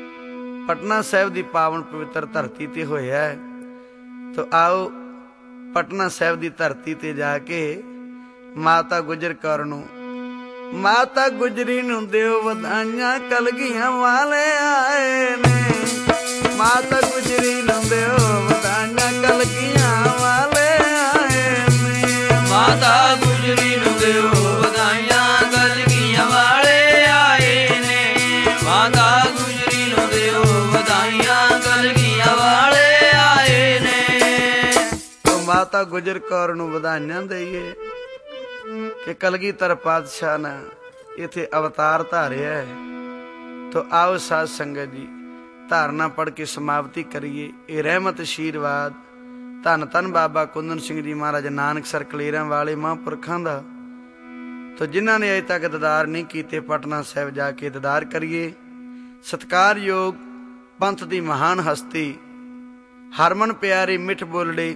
ਪਟਨਾ ਸਾਹਿਬ ਦੀ ਪਾਵਨ ਪਵਿੱਤਰ ਧਰਤੀ ਤੇ ਹੋਇਆ। ਤੋ ਆਓ ਪਟਨਾ ਸਾਹਿਬ ਦੀ ਧਰਤੀ ਤੇ ਜਾ ਕੇ ਮਾਤਾ ਗੁਜਰ ਕੌਰ ਨੂੰ, ਮਾਤਾ ਗੁਜਰੀ ਨੂੰ ਦਿਓ ਵਧਾਈਆਂ, ਕਲਗੀਆਂ ਵਾਲੇ ਆਏ ਨੇ। ਮਾਤਾ ਗੁਜਰੀ ਨੂੰ ਦਿਓ ਵਧਾਈਆਂ, ਕਲਗੀਆਂ ਵਾਲੇ ਆਏ ਨੇ। ਮਾਤਾ ਗੁਜਰੀ ਨੂੰ ਦਿਓ ਵਧਾਈਆਂ, ਕਲਗੀਆਂ ਵਾਲੇ ਆਏ ਨੇ। ਮਾਤਾ ਗੁਜਰੀ ਨੂੰ ਦਿਓ ਵਧਾਈਆਂ, ਕਲਗੀਆਂ ਵਾਲੇ ਆਏ ਨੇ। ਮਾਤਾ ਗੁਜਰ ਕੌਰ ਨੂੰ ਵਧਾਈਆਂ ਦਈਏ ਕਿ ਕਲਗੀਧਰ ਪਾਤਸ਼ਾਹ ਨੇ ਇੱਥੇ ਅਵਤਾਰ ਧਾਰਿਆ ਹੈ। ਤੋ ਆਓ ਸਾਧ ਸੰਗਤ ਜੀ ਧਾਰਨਾ ਪੜ੍ਹ ਕੇ ਸਮਾਪਤੀ ਕਰੀਏ। ਇਹ ਰਹਿਮਤ ਆਸ਼ੀਰਵਾਦ ਧੰਨ ਧੰਨ ਬਾਬਾ ਕੁੰਦਨ ਸਿੰਘ ਜੀ ਮਹਾਰਾਜ ਨਾਨਕਸਰ ਕਲੇਰਾਂ ਵਾਲੇ ਮਹਾਂਪੁਰਖਾਂ ਦਾ। ਤੋ ਜਿਨ੍ਹਾਂ ਨੇ ਅਜੇ ਤੱਕ ਦੀਦਾਰ ਨਹੀਂ ਕੀਤੇ ਪਟਨਾ ਸਾਹਿਬ ਜਾ ਕੇ ਦੀਦਾਰ ਕਰੀਏ। ਸਤਿਕਾਰਯੋਗ ਪੰਥ ਦੀ ਮਹਾਨ ਹਸਤੀ ਹਰਮਨ ਪਿਆਰੇ ਮਿੱਠ ਬੋਲੜੇ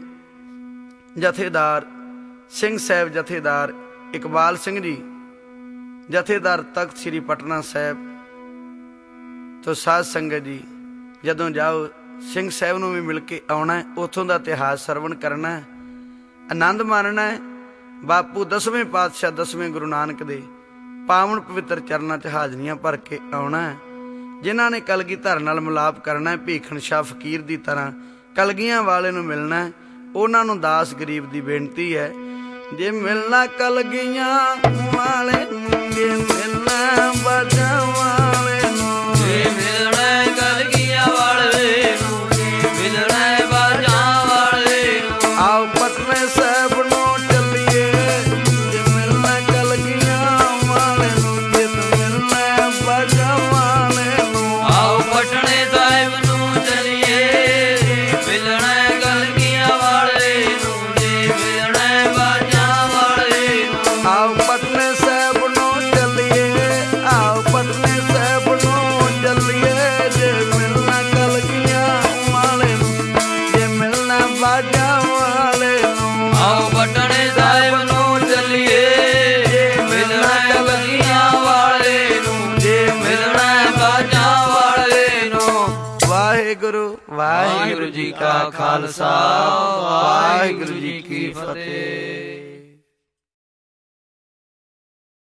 ਜਥੇਦਾਰ ਸਿੰਘ ਸਾਹਿਬ ਜਥੇਦਾਰ ਇਕਬਾਲ ਸਿੰਘ ਜੀ ਜਥੇਦਾਰ ਤਖਤ ਸ੍ਰੀ ਪਟਨਾ ਸਾਹਿਬ। ਤੋ ਸਾਧ ਸੰਗਤ ਜੀ ਜਦੋਂ ਜਾਓ ਸਿੰਘ ਸਾਹਿਬ ਨੂੰ ਵੀ ਮਿਲ ਕੇ ਆਉਣਾ, ਉੱਥੋਂ ਦਾ ਇਤਿਹਾਸ ਸਰਵਣ ਕਰਨਾ, ਆਨੰਦ ਮਾਣਨਾ। ਬਾਪੂ 10ਵੇਂ ਪਾਤਸ਼ਾਹ 10ਵੇਂ ਗੁਰੂ ਨਾਨਕ ਦੇ ਪਾਵਨ ਪਵਿੱਤਰ ਚਰਨਾਂ 'ਚ ਹਾਜ਼ਰੀਆਂ ਭਰ ਕੇ ਆਉਣਾ। ਜਿਨ੍ਹਾਂ ਨੇ ਕਲਗੀਧਰ ਨਾਲ ਮਿਲਾਪ ਕਰਨਾ, ਭੀਖਣ ਸ਼ਾਹ ਫਕੀਰ ਦੀ ਤਰ੍ਹਾਂ ਕਲਗੀਆਂ ਵਾਲੇ ਨੂੰ ਮਿਲਣਾ, ਉਹਨਾਂ ਨੂੰ ਦਾਸ ਗਰੀਬ ਦੀ ਬੇਨਤੀ ਹੈ, ਜੇ ਮਿਲਣਾ ਕਲਗੀਆਂ ਵਾਲੇ ਨੂੰ, ਜੇ ਮਿਲਣਾ ਬਾਜਾਂ ਵਾਲੇ ਨੂੰ, ਜੇ ਮਿਲਣਾ ਕਲਗੀਆਂ ਵਾਲੇ ਨੂੰ, ਜੇ ਮਿਲਣਾ ਬਾਜਾਂ ਵਾਲੇ ਨੂੰ। ਆਓ ਪਟਨੇ ਸਾਹਿਬ ਨੂੰ ਚੱਲੀਏ, ਜੇ ਮਿਲਣਾ ਕਲਗੀਆਂ ਵਾਲੇ ਨੂੰ, ਜੇ ਮਿਲਣਾ ਬਾਜਾਂ ਵਾਲੇ ਨੂੰ। ਆਓ ਪਟਨੇ ਸਾਹਿਬ ਨੂੰ ਚੱਲੀਏ, ਮਿਲਣਾ ਕਲਗੀਆਂ ਵਾਲੇ ਨੂੰ, ਜੇ ਮਿਲਣਾ ਬਾਜਾਂ ਵਾਲੇ ਨੂੰ। ਆਓ ਪਟਨੇ ਸਾਹਿਬ ਨੂੰ ਚੱਲੀਏ, ਆਓ ਪਟਨੇ ਸਾਹਿਬ ਨੂੰ ਚੱਲੀਏ, ਜੇ ਮਿਲਣਾ ਕਲਗੀਆਂ ਵਾਲੇ ਨੂੰ, ਜੇ ਮਿਲਣਾ ਬਾਜਾਂ ਵਾਲੇ ਨੂੰ। ਆਓ ਪਟਨੇ ਸਾਹਿਬ ਨੂੰ ਚੱਲੀਏ, ਮਿਲਣਾ ਕਲਗੀਆਂ ਵਾਲੇ ਨੂੰ, ਜੇ ਮਿਲਣਾ ਬਾਜਾਂ ਵਾਲੇ ਨੂੰ। ਵਾਹਿਗੁਰੂ ਵਾਹਿਗੁਰੂ ਜੀ ਕਾ ਖਾਲਸਾ, ਵਾਹਿਗੁਰੂ ਜੀ ਕੀ ਫਤਿਹ।